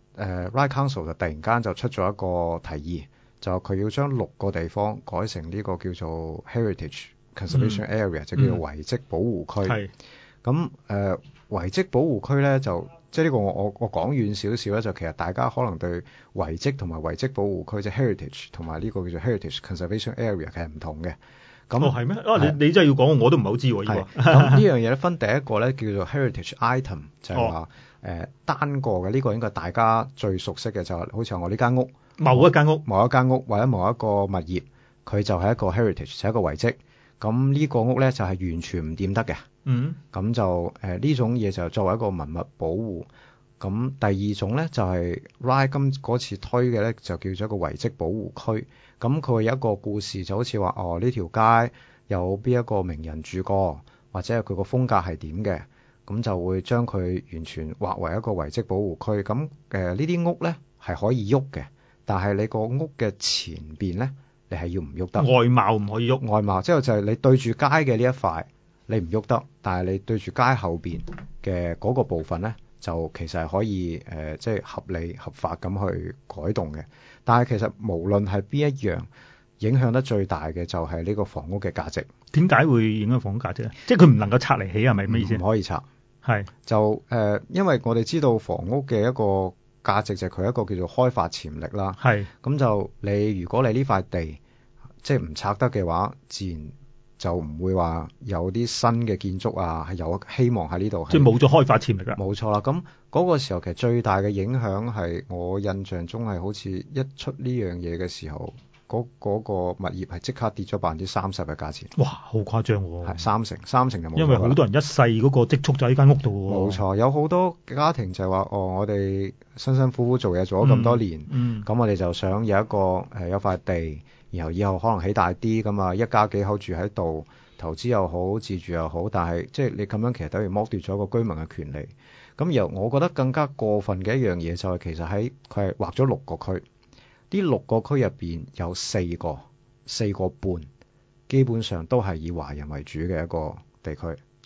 Ryde Council 就突然間就出咗一個提議。就佢要將6個地方改成呢個叫做 Heritage Conservation Area，就叫做遺跡保護區。咁遺跡保護區咧，就即係呢個我講遠少少咧，就其實大家可能對遺跡同埋遺跡保護區即係 Heritage 同埋呢個叫做 Heritage Conservation Area 其實唔同嘅。咁係咩？你真係要講，我都唔係好知喎呢個。 咁呢樣嘢咧分第一個咧叫做 Heritage Item， 就係話單個嘅呢個應該大家最熟悉嘅就係好似我呢間屋。某一間屋或者某一個物業，佢就係一個 heritage，就係一個遺跡。咁呢個屋咧就係完全唔掂得嘅。咁就呢種嘢就作為一個文物保護。咁第二種咧就係 Ryde 今嗰次推嘅咧就叫做一個遺跡保護區。咁佢有一個故事就好似話呢條街有邊一個名人住過，或者係佢個風格係點嘅，咁就會將佢完全劃為一個遺跡保護區。咁呢啲屋咧係可以喐嘅。但係你個屋嘅前邊咧，你係要唔喐得。外貌唔可以喐。外貌，即係就係你對住街嘅呢一塊，你唔喐得。但係你對住街後邊嘅嗰個部分咧，就其實係可以即係合理合法咁去改動嘅。但係其實無論係邊一樣，影響得最大嘅就係呢個房屋嘅價值。點解會影響房屋價值咧？即係佢唔能夠拆嚟起係咪咩意思？唔可以拆。係。就因為我哋知道房屋嘅一個價值就係佢一個叫做開發潛力啦。係。咁就如果你呢塊地即係唔拆得嘅話，自然就唔會話有啲新嘅建築啊，係有希望喺呢度。即係冇咗開發潛力啦。冇錯啦。咁嗰個時候其實最大嘅影響係我印象中係好似一出呢樣嘢嘅時候，嗰個物業係即刻跌咗30%嘅價錢。哇，好誇張喎！係三成就冇。因為好多人一世嗰個積蓄就喺間屋度喎。冇錯，有好多家庭就係話我哋辛辛苦苦做嘢做咗咁多年，咁我哋就想有一個有塊地，然後以後可能起大啲咁啊，一家幾口住喺度，投資又好，自住又好，但係即係你咁樣其實等於剝奪咗個居民嘅權利。咁然後我覺得更加過分嘅一樣嘢就係其實佢係劃咗6個區。呢6個區入邊有4個半，基本上都係以華人為主嘅一個地區。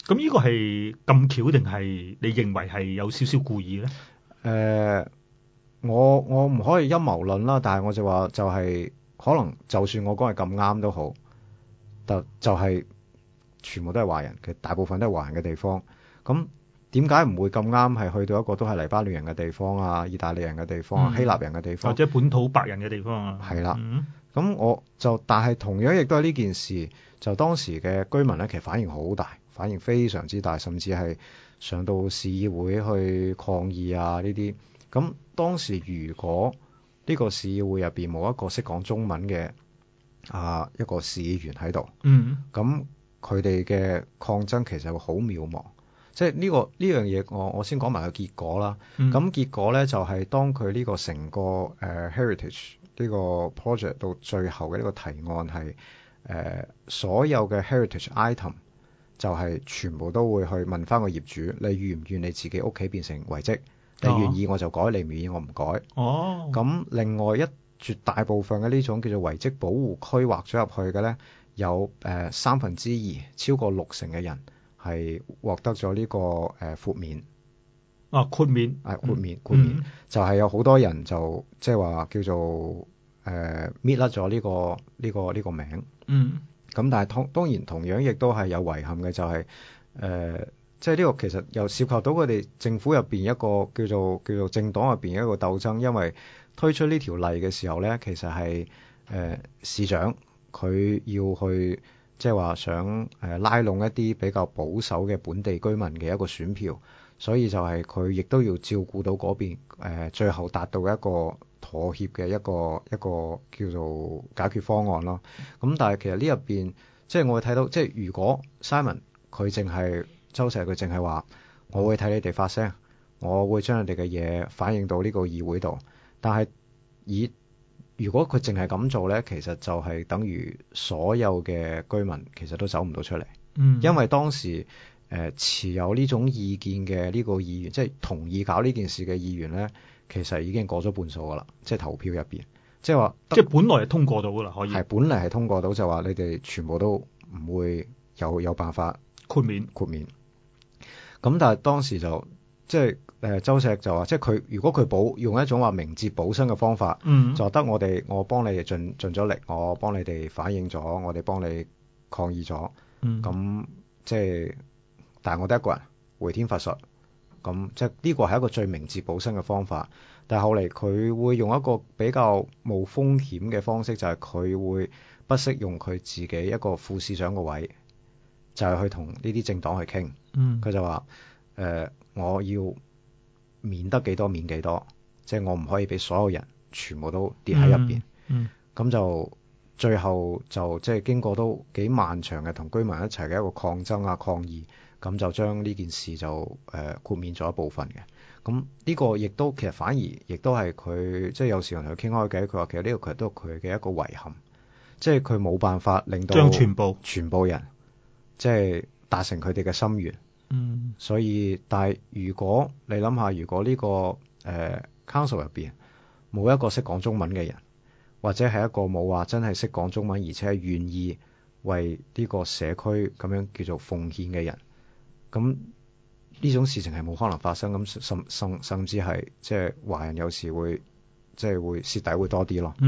咁呢個係咁巧定係你認為係有少少故意咧？ 我唔可以陰謀論啦，但係我就話就係可能就算我講係咁啱都好，就係全部都係華人嘅，大部分都係華人嘅地方。咁點解唔會咁啱係去到一個都係黎巴嫩人嘅地方啊、意大利人嘅地方啊、希臘人嘅地方， 或者本土白人嘅地方啊？ 係啦。咁但係同樣亦都係呢件事，就當時嘅居民咧，其實反應好大，反應非常之大，甚至係上到市議會去抗議啊呢啲。咁當時如果呢個市議會入邊冇一個識講中文嘅一個市議員喺度，咁佢哋嘅抗爭其實會好渺茫。即係呢樣嘢，我先講埋個結果啦。咁結果咧就係當佢呢個成個heritage 呢個 project 到最後嘅呢個提案係所有嘅 heritage item 就係全部都會去問翻個業主，你願唔願你自己屋企變成遺跡？你願意我就改，你唔願意我唔改。咁另外一絕大部分嘅呢種叫做遺跡保護區劃咗入去嘅咧，有2/3，超過60%嘅人係獲得咗呢個豁免。豁免，就係有好多人就即係話叫做搣甩咗呢個名。咁但係當然同樣亦都係有遺憾嘅，就係即係呢個其實又涉及到佢哋政府入邊一個叫做政黨入邊一個鬥爭，因為推出呢條例嘅時候咧，其實係市長佢要去即係話想拉攏一啲比較保守嘅本地居民嘅一個選票，所以就係佢亦都要照顧到嗰邊最後達到一個妥協嘅一個叫做解決方案咯。咁但係其實呢入邊即係我會睇到，即係如果 Simon 佢淨係周石佢淨係話我會睇你哋發聲，我會將你哋嘅嘢反映到呢個議會度，但係如果佢淨係咁做咧，其實就係等於所有嘅居民其實都走唔到出嚟。因為當時持有呢種意見嘅呢個議員，即係同意搞呢件事嘅議員咧，其實已經過咗半數噶啦，即係投票入邊，即係話即係本來係通過到噶啦，可以係本嚟係通過到，就話你哋全部都唔會有辦法豁免。咁但係當時就即係周石就話，即係佢如果佢用一種話明哲保身嘅方法，就得我幫你哋盡咗力，我幫你哋反映咗，我哋幫你抗議咗，咁即係但係我得一個人回天乏術，咁即係呢個係一個最明哲保身嘅方法。但係後嚟佢會用一個比較冇風險嘅方式，就係佢會不惜用佢自己一個副市長個位，就係去同呢啲政黨去傾。佢就話我要免得幾多免幾多，即係我唔可以俾所有人全部都跌喺入邊。咁就最後就即係經過都幾漫長嘅同居民一齊嘅一個抗爭抗議，咁就將呢件事就豁免咗一部分嘅。咁呢個亦都其實反而亦都係佢即係有時同佢傾開偈，佢話其實呢個其實都係佢嘅一個遺憾，即係佢冇辦法令到將全部人即係達成佢哋嘅心願。所以但係如果你諗下，如果呢個council 入邊冇一個識講中文嘅人，或者係一個冇話真係識講中文，而且係願意為呢個社區咁樣叫做奉獻嘅人，咁呢種事情係冇可能發生。咁甚至係即係華人有時會即係會蝕底會多啲咯。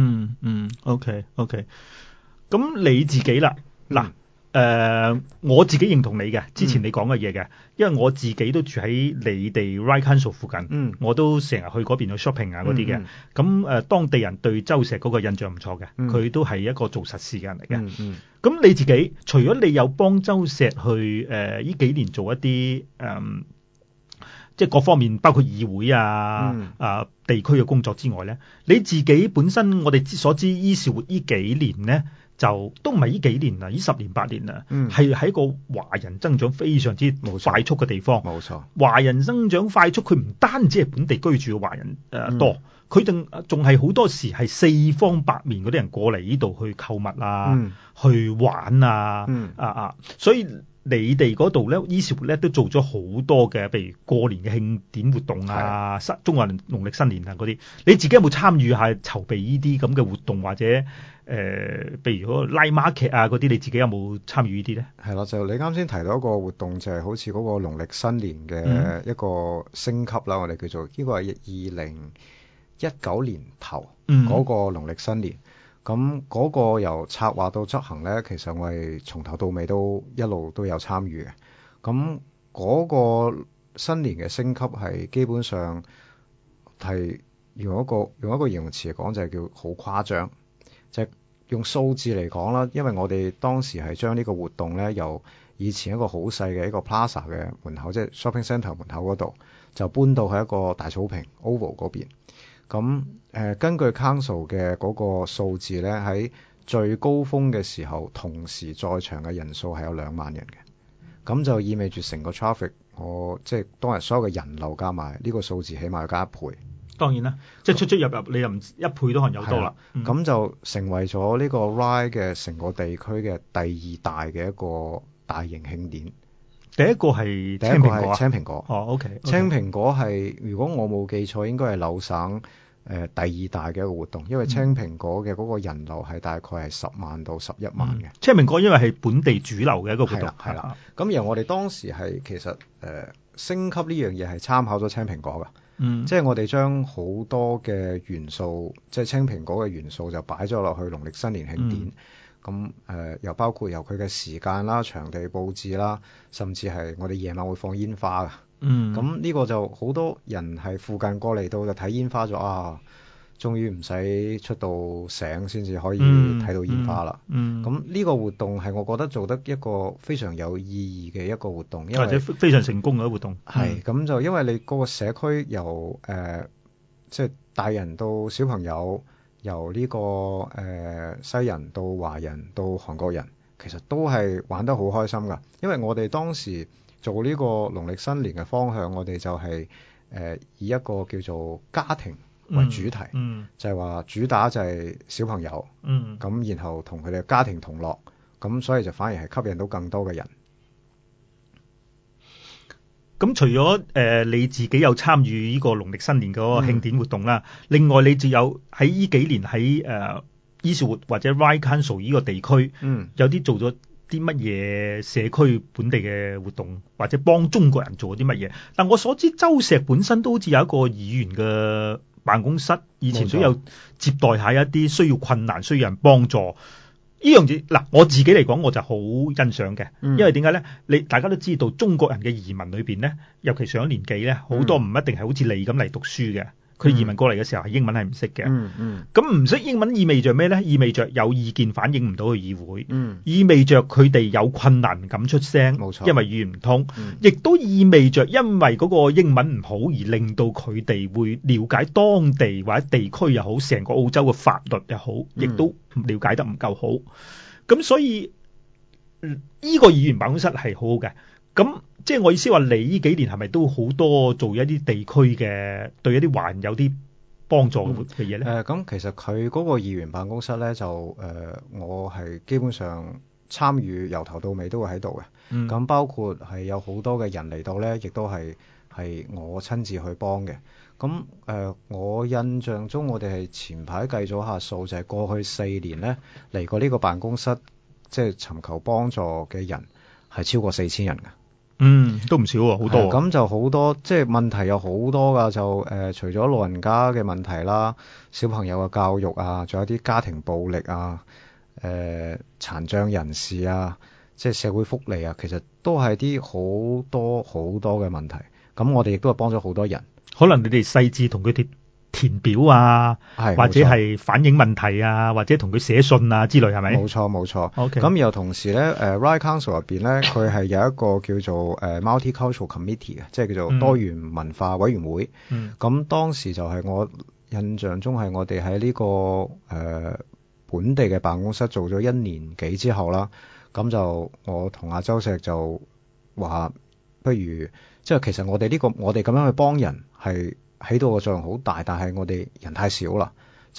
OK。咁你自己啦，嗱。我自己認同你嘅，之前你講嘅嘢嘅，因為我自己都住喺你哋 Ryde Council 附近，我都成日去嗰邊去 shopping 啊嗰啲嘅。咁當地人對周石嗰個印象唔錯嘅，佢都係一個做實事嘅人嚟嘅。咁你自己除咗你有幫周石去呢幾年做一啲即係各方面包括議會地區嘅工作之外咧，你自己本身我哋所知伊士活呢幾年咧，就都唔係呢幾年啦，呢10年8年啦，係喺個華人增長非常之快速嘅地方。冇錯，華人增長快速，佢唔單止係本地居住嘅華人多，佢仲係好多時係四方八面嗰啲人過嚟呢度去購物去玩所以你哋嗰度咧，伊士活咧都做咗好多嘅，譬如過年嘅慶典活動啊，中國人農曆新年啊嗰啲，你自己有冇參與下籌備呢啲咁嘅活動，或者譬如嗰個拉馬劇啊嗰啲，你自己有冇參與呢啲咧？ 係啦，就你啱先提到一個活動，就係好似嗰個農曆新年嘅一個升級啦，我哋叫做呢個係2019年頭嗰個農曆新年。咁嗰個由策劃到執行呢，其實我係從頭到尾都一路都有參與嘅。咁嗰個新年嘅升級係基本上係用一個形容詞嚟講，就係叫好誇張。就係用數字嚟講啦，因為我哋當時係將呢個活動呢，由以前一個好細嘅一個 Plaza 嘅門口，即係 Shopping Centre 門口嗰度，就搬到去一個大草坪 Oval 嗰邊。咁根據 Council 嘅嗰個數字咧，喺最高峰嘅時候，同時在場嘅人數係有2萬人嘅。咁就意味住成個 traffic， 即係當日所有嘅人流加埋呢個數字，起碼要加1倍。 當然啦，即係出出入入，你又唔1倍都可能有多啦。 咁就成為咗呢個 Ryde 嘅成個地區嘅第2大嘅一個大型慶典。 第一個係青蘋果啊？ 青蘋果。 哦 ，OK。 青蘋果係如果我冇記錯，應該係紐省第2大嘅一個活動，因為青蘋果嘅嗰個人流係大概係10萬到11萬嘅。 青蘋果因為係本地主流嘅一個活動。 係啦。咁而我哋當時係其實升級呢樣嘢係參考咗青蘋果㗎。即係我哋將好多嘅元素，即係青蘋果嘅元素就擺咗落去農曆新年慶典。咁又包括由佢嘅時間啦、場地佈置啦，甚至係我哋夜晚會放煙花㗎。咁呢個就好多人係附近過嚟到就睇煙花咗啊！終於唔使出到醒先至可以睇到煙花啦。咁呢個活動係我覺得做得一個非常有意義嘅一個活動，因為或者非常成功嘅活動。 係咁就因為你嗰個社區由即係大人到小朋友。由呢個西人到華人到韓國人，其實都係玩得好開心㗎。因為我哋當時做呢個農曆新年嘅方向，我哋就係以一個叫做家庭為主題，就係話主打就係小朋友，咁然後同佢哋家庭同樂，咁所以就反而係吸引到更多嘅人。 咁除咗你自己有參與呢個農曆新年嗰個慶典活動啦，另外你就有喺呢幾年喺伊士活或者 Ryde Council 呢個地區，有啲做咗啲乜嘢社區本地嘅活動，或者幫中國人做咗啲乜嘢？但我所知，周石本身都好似有一個議員嘅辦公室，以前都有接待下一啲需要困難、需要人幫助。呢樣嘢嗱，我自己嚟講我就好欣賞嘅，因為點解咧？大家都知道中國人嘅移民裏邊咧，尤其上咗年紀咧，好多唔一定係好似你咁嚟讀書嘅，佢移民過嚟嘅時候係英文係唔識嘅。咁唔識英文意味着咩咧？意味着有意見反映唔到去議會，意味着佢哋有困難唔敢出聲， 冇錯， 因為語言唔通，亦都意味着因為嗰個英文唔好而令到佢哋會了解當地或者地區又好，成個澳洲嘅法律又好，亦都了解得唔夠好。咁所以呢個議員辦公室係好好嘅。咁即係我意思話，你呢幾年係咪都好多做一啲地區嘅對一啲華人有啲幫助嘅嘢咧？ 咁其實佢嗰個議員辦公室咧就我係基本上參與由頭到尾都會喺度嘅。咁包括係有好多嘅人嚟到咧，亦都係我親自去幫嘅。咁我印象中我哋係前排計咗下數，就係過去4年咧嚟過呢個辦公室，即係尋求幫助嘅人係超過4000人㗎。 都唔少喎，好多。 咁就好多，即係問題有好多㗎，就除咗老人家嘅問題啦，小朋友嘅教育啊，仲有啲家庭暴力啊，殘障人士啊，即係社會福利啊，其實都係啲好多嘅問題。咁我哋亦都係幫咗好多人。 可能你哋細緻同佢哋填表啊，或者係反映問題啊，或者同佢寫信啊之類，係咪？ 冇錯。 OK。 咁又同時咧，Ryde Council 入邊咧，佢係有一個叫做Multicultural Committee 嘅，即係叫做多元文化委員會。咁當時就係我印象中係我哋喺呢個本地嘅辦公室做咗1年幾之後啦，咁就我同阿周石就話，不如即係其實我哋咁樣去幫人係起到個作用好大，但係我哋人太少啦，即係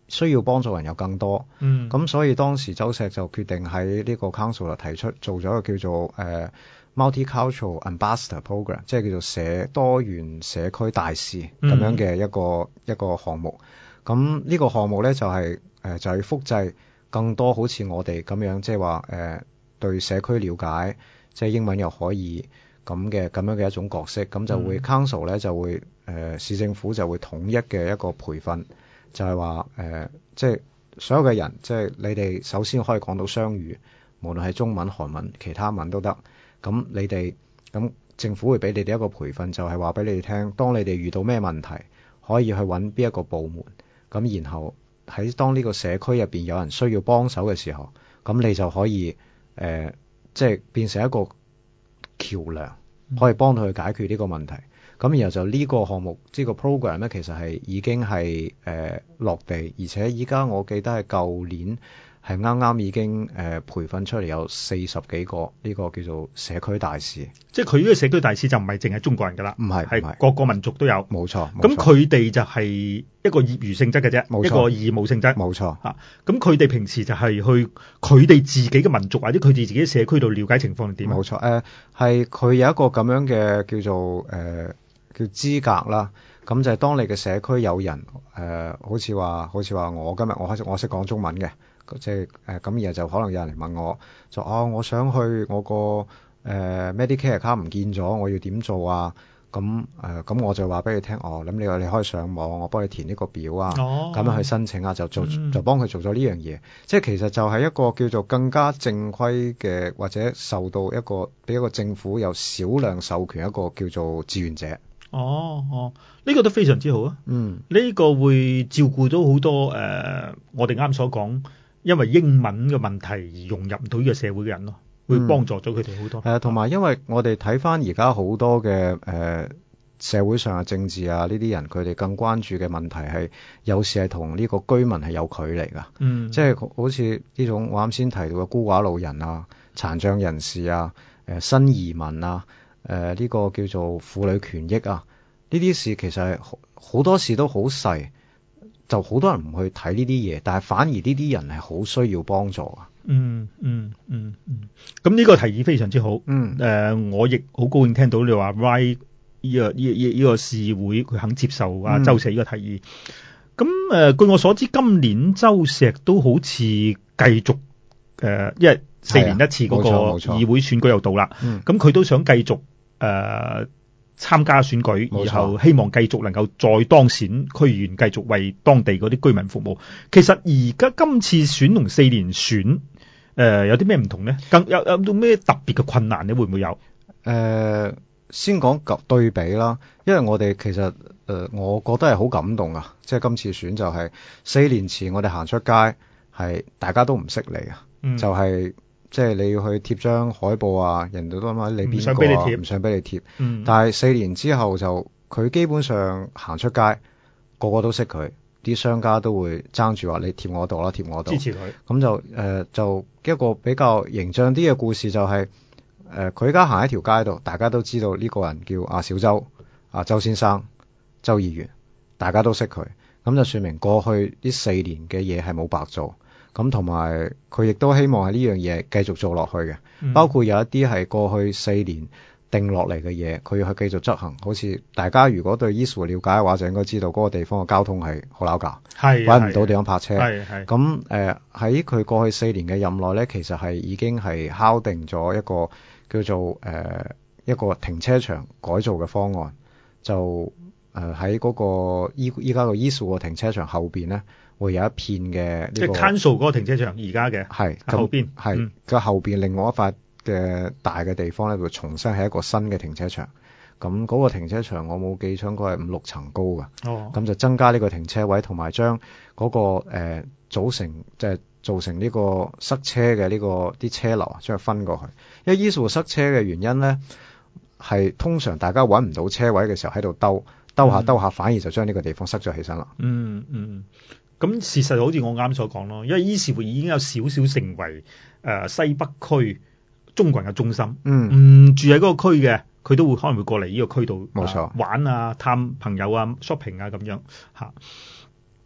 需要幫助人又更多。咁所以當時周石就決定喺呢個 council 提出做咗一個叫做Multicultural Ambassador Program， 即係叫做多元社區大使咁樣嘅一個項目。咁呢個項目咧就係就係複製更多好似我哋咁樣，即係話對社區了解，即係英文又可以咁樣嘅一種角色。咁就會 council 咧就會市政府就會統一嘅一個培訓，就係話即係所有嘅人，即係你哋首先可以講到雙語，無論係中文、韓文、其他文都得。咁你哋咁政府會俾你哋一個培訓，就係話俾你哋聽，當你哋遇到咩問題，可以去揾邊一個部門。咁然後喺當呢個社區入邊有人需要幫手嘅時候，咁你就可以即係變成一個橋樑，可以幫到佢解決呢個問題。咁然後就呢個項目呢個 program 咧，其實係已經係落地，而且依家我記得係舊年係啱啱已經培訓出嚟有40幾個呢個叫做社區大使。即係佢呢個社區大使就唔係淨係中國人㗎啦，唔係，係各個民族都有。冇錯。咁佢哋就係一個業餘性質嘅啫，一個義務性質。冇錯。嚇，咁佢哋平時就係去佢哋自己嘅民族或者佢哋自己社區度了解情況係點啊？冇錯。係佢有一個咁樣嘅叫做叫資格啦。咁就係當你嘅社區有人好似話我今日我識講中文嘅。即係咁，然後就可能有人嚟問我，就我想去我個Medicare 卡唔見咗，我要點做啊？咁我就話俾你聽，咁你可以上網，我幫你填呢個表啊，咁樣去申請啊，就幫佢做咗呢樣嘢。即係其實就係一個叫做更加正規嘅，或者受到俾一個政府有少量授權一個叫做志願者。呢個都非常之好啊。呢個會照顧到好多我哋啱所講，因為英文嘅問題而融入唔到呢個社會嘅人咯，會幫助咗佢哋好多。同埋因為我哋睇翻而家好多嘅社會上嘅政治啊，呢啲人佢哋更關注嘅問題係有時係同呢個居民係有距離噶。即係好似呢種我啱先提到嘅孤寡老人啊、殘障人士啊、新移民啊、呢個叫做婦女權益啊，呢啲事其實係好多事都好細。就好多人唔去睇呢啲嘢，但係反而呢啲人係好需要幫助啊。咁呢個提議非常之好。我亦好高興聽到你話 Ryde 呢個市會佢肯接受周石呢個提議。咁據我所知，今年周石都好似繼續因為4年一次嗰個議會選舉又到啦。咁佢都想繼續參加選舉，然後希望繼續能夠再當選區議員，繼續為當地嗰啲居民服務。其實而家今次選同4年選，有啲咩唔同呢？有到咩特別嘅困難呢？會唔會有？先講對比啦，因為我哋其實我覺得係好感動啊！即係今次選就係4年前我哋行出街係大家都唔識你啊，就係。即係你要去貼張海報啊，人哋都諗下你邊個啊，唔想俾你貼。但係4年之後就佢基本上行出街，個個都識佢，啲商家都會爭住話你貼我度啦，貼我度，支持佢。咁就一個比較形象啲嘅故事就係佢而家行喺條街度，大家都知道呢個人叫阿小周，周先生，周議員，大家都識佢。咁就說明過去呢4年嘅嘢係冇白做。咁同埋佢亦都希望係呢樣嘢繼續做落去嘅，包括有一啲係過去4年定落嚟嘅嘢，佢要去繼續執行。好似大家如果對 Eastwood 了解嘅話，就應該知道嗰個地方嘅交通係好撈架，揾唔到地方泊車。咁喺佢過去4年嘅任內咧，其實係已經係敲定咗一個叫做一個停車場改造嘅方案，就喺嗰個依家個 Eastwood 停車場後邊咧。會有一片嘅即係 Council 嗰個停車場，而家嘅係後邊係個後邊另外一塊嘅大嘅地方咧，會重新係一個新嘅停車場。咁嗰個停車場我冇記錯，應該係5-6層高㗎。咁就增加呢個停車位，同埋將嗰個組成即係造成呢個塞車嘅呢個啲車流啊，將佢分過去。因為 Eastwood 塞車嘅原因咧，係通常大家揾唔到車位嘅時候喺度兜下，反而就將呢個地方塞咗起身啦。咁事實好似我啱所講咯，因為Eastwood已經有少少成為西北區中國人嘅中心。唔住喺嗰個區嘅，佢都會可能會過嚟呢個區度，冇錯，玩啊、探朋友啊、shopping 啊咁樣嚇。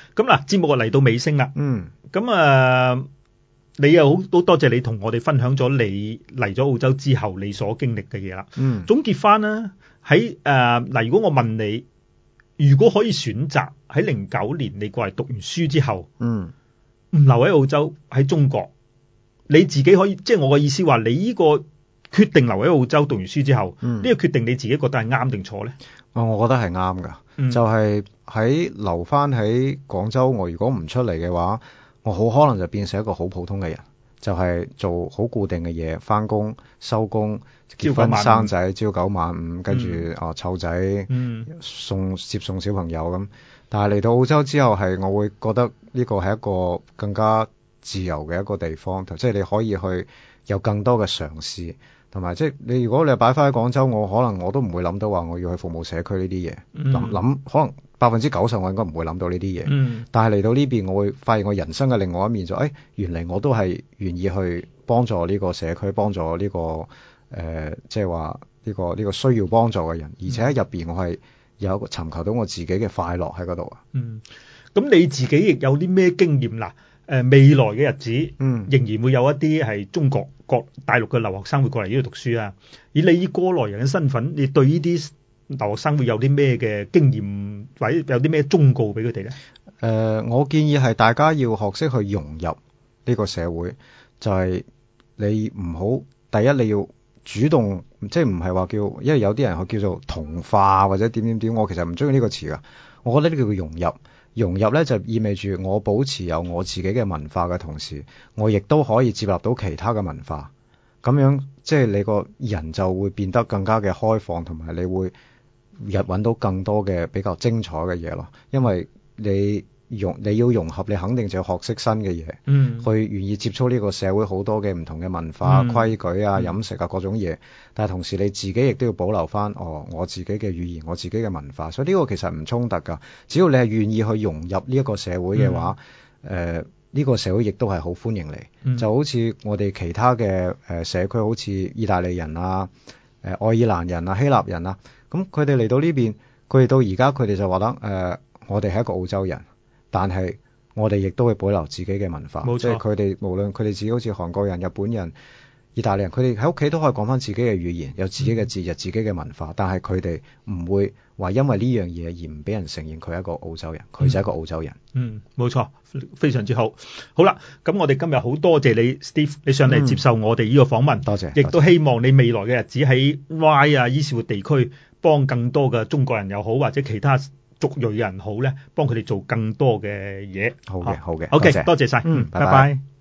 咁嗱，節目就嚟到尾聲啦。咁你又好多謝你同我哋分享咗你嚟咗澳洲之後你所經歷嘅嘢啦。總結翻啦，喺嗱，如果我問你，如果可以選擇喺09年你過嚟讀完書之後，唔留喺澳洲喺中國，你自己可以，即係我嘅意思話，你呢個決定留喺澳洲讀完書之後，呢個決定你自己覺得係啱定錯咧？ 我覺得係啱㗎，就係喺留翻喺廣州，我如果唔出嚟嘅話，我好可能就變成一個好普通嘅人，就係做好固定嘅嘢，翻工收工結婚生仔，朝九晚五，跟住湊仔接送小朋友咁。但係嚟到澳洲之後，我會覺得呢個係一個更加自由嘅一個地方，即係你可以去有更多嘅嘗試。同埋即係你如果你擺翻喺廣州，可能我都唔會諗到話我要去服務社區呢啲嘢，諗可能90%我應該唔會諗到呢啲嘢。但係嚟到呢邊，我會發現我人生嘅另外一面，原嚟我都係願意去幫助呢個社區，幫助呢個即係話呢個需要幫助嘅人，而且喺入邊我係有一個尋求到我自己嘅快樂喺嗰度啊。 咁你自己亦有啲咩經驗啦？未來嘅日子，仍然會有一啲係中國大陸嘅留學生會過嚟呢度讀書啊。以你以過來人嘅身份，你對呢啲留學生會有啲咩嘅經驗，或者有啲咩忠告俾佢哋咧？ 我建議係大家要學識去融入呢個社會，就係你唔好第一你要主動，即係唔係話叫，因為有啲人佢叫做同化或者點，我其實唔中意呢個詞噶。我覺得呢個叫融入。融入咧就意味住我保持有我自己嘅文化嘅同時，我亦都可以接納到其他嘅文化，咁樣即係你個人就會變得更加嘅開放，同埋你會揾到更多嘅比較精彩嘅嘢咯。因為你要融合，你肯定就要學識新嘅嘢，去願意接觸呢個社會好多嘅唔同嘅文化、規矩啊、飲食啊各種嘢。但係同時你自己亦都要保留翻我自己嘅語言、我自己嘅文化。所以呢個其實唔衝突㗎。只要你係願意去融入呢一個社會嘅話，呢個社會亦都係好歡迎你。就好似我哋其他嘅社區，好似意大利人啊、愛爾蘭人啊、希臘人啊，咁佢哋嚟到呢邊，佢哋到而家佢哋就話得我哋係一個澳洲人。但係我哋亦都會保留自己嘅文化，即係佢哋無論佢哋自己好似韓國人、日本人、意大利人，佢哋喺屋企都可以講翻自己嘅語言，有自己嘅節日、自己嘅文化，但係佢哋唔會話因為呢樣嘢而唔俾人承認佢係一個澳洲人，佢就係一個澳洲人。 冇錯，非常之好。好啦，咁我哋今日好多謝你 Steve， 你上嚟接受我哋呢個訪問， 多謝， 亦都希望你未來嘅日子喺 Y 啊伊士活地區幫更多嘅中國人又好，或者其他族裔人好咧，幫佢哋做更多嘅嘢。 好嘅， OK，多謝晒。拜拜。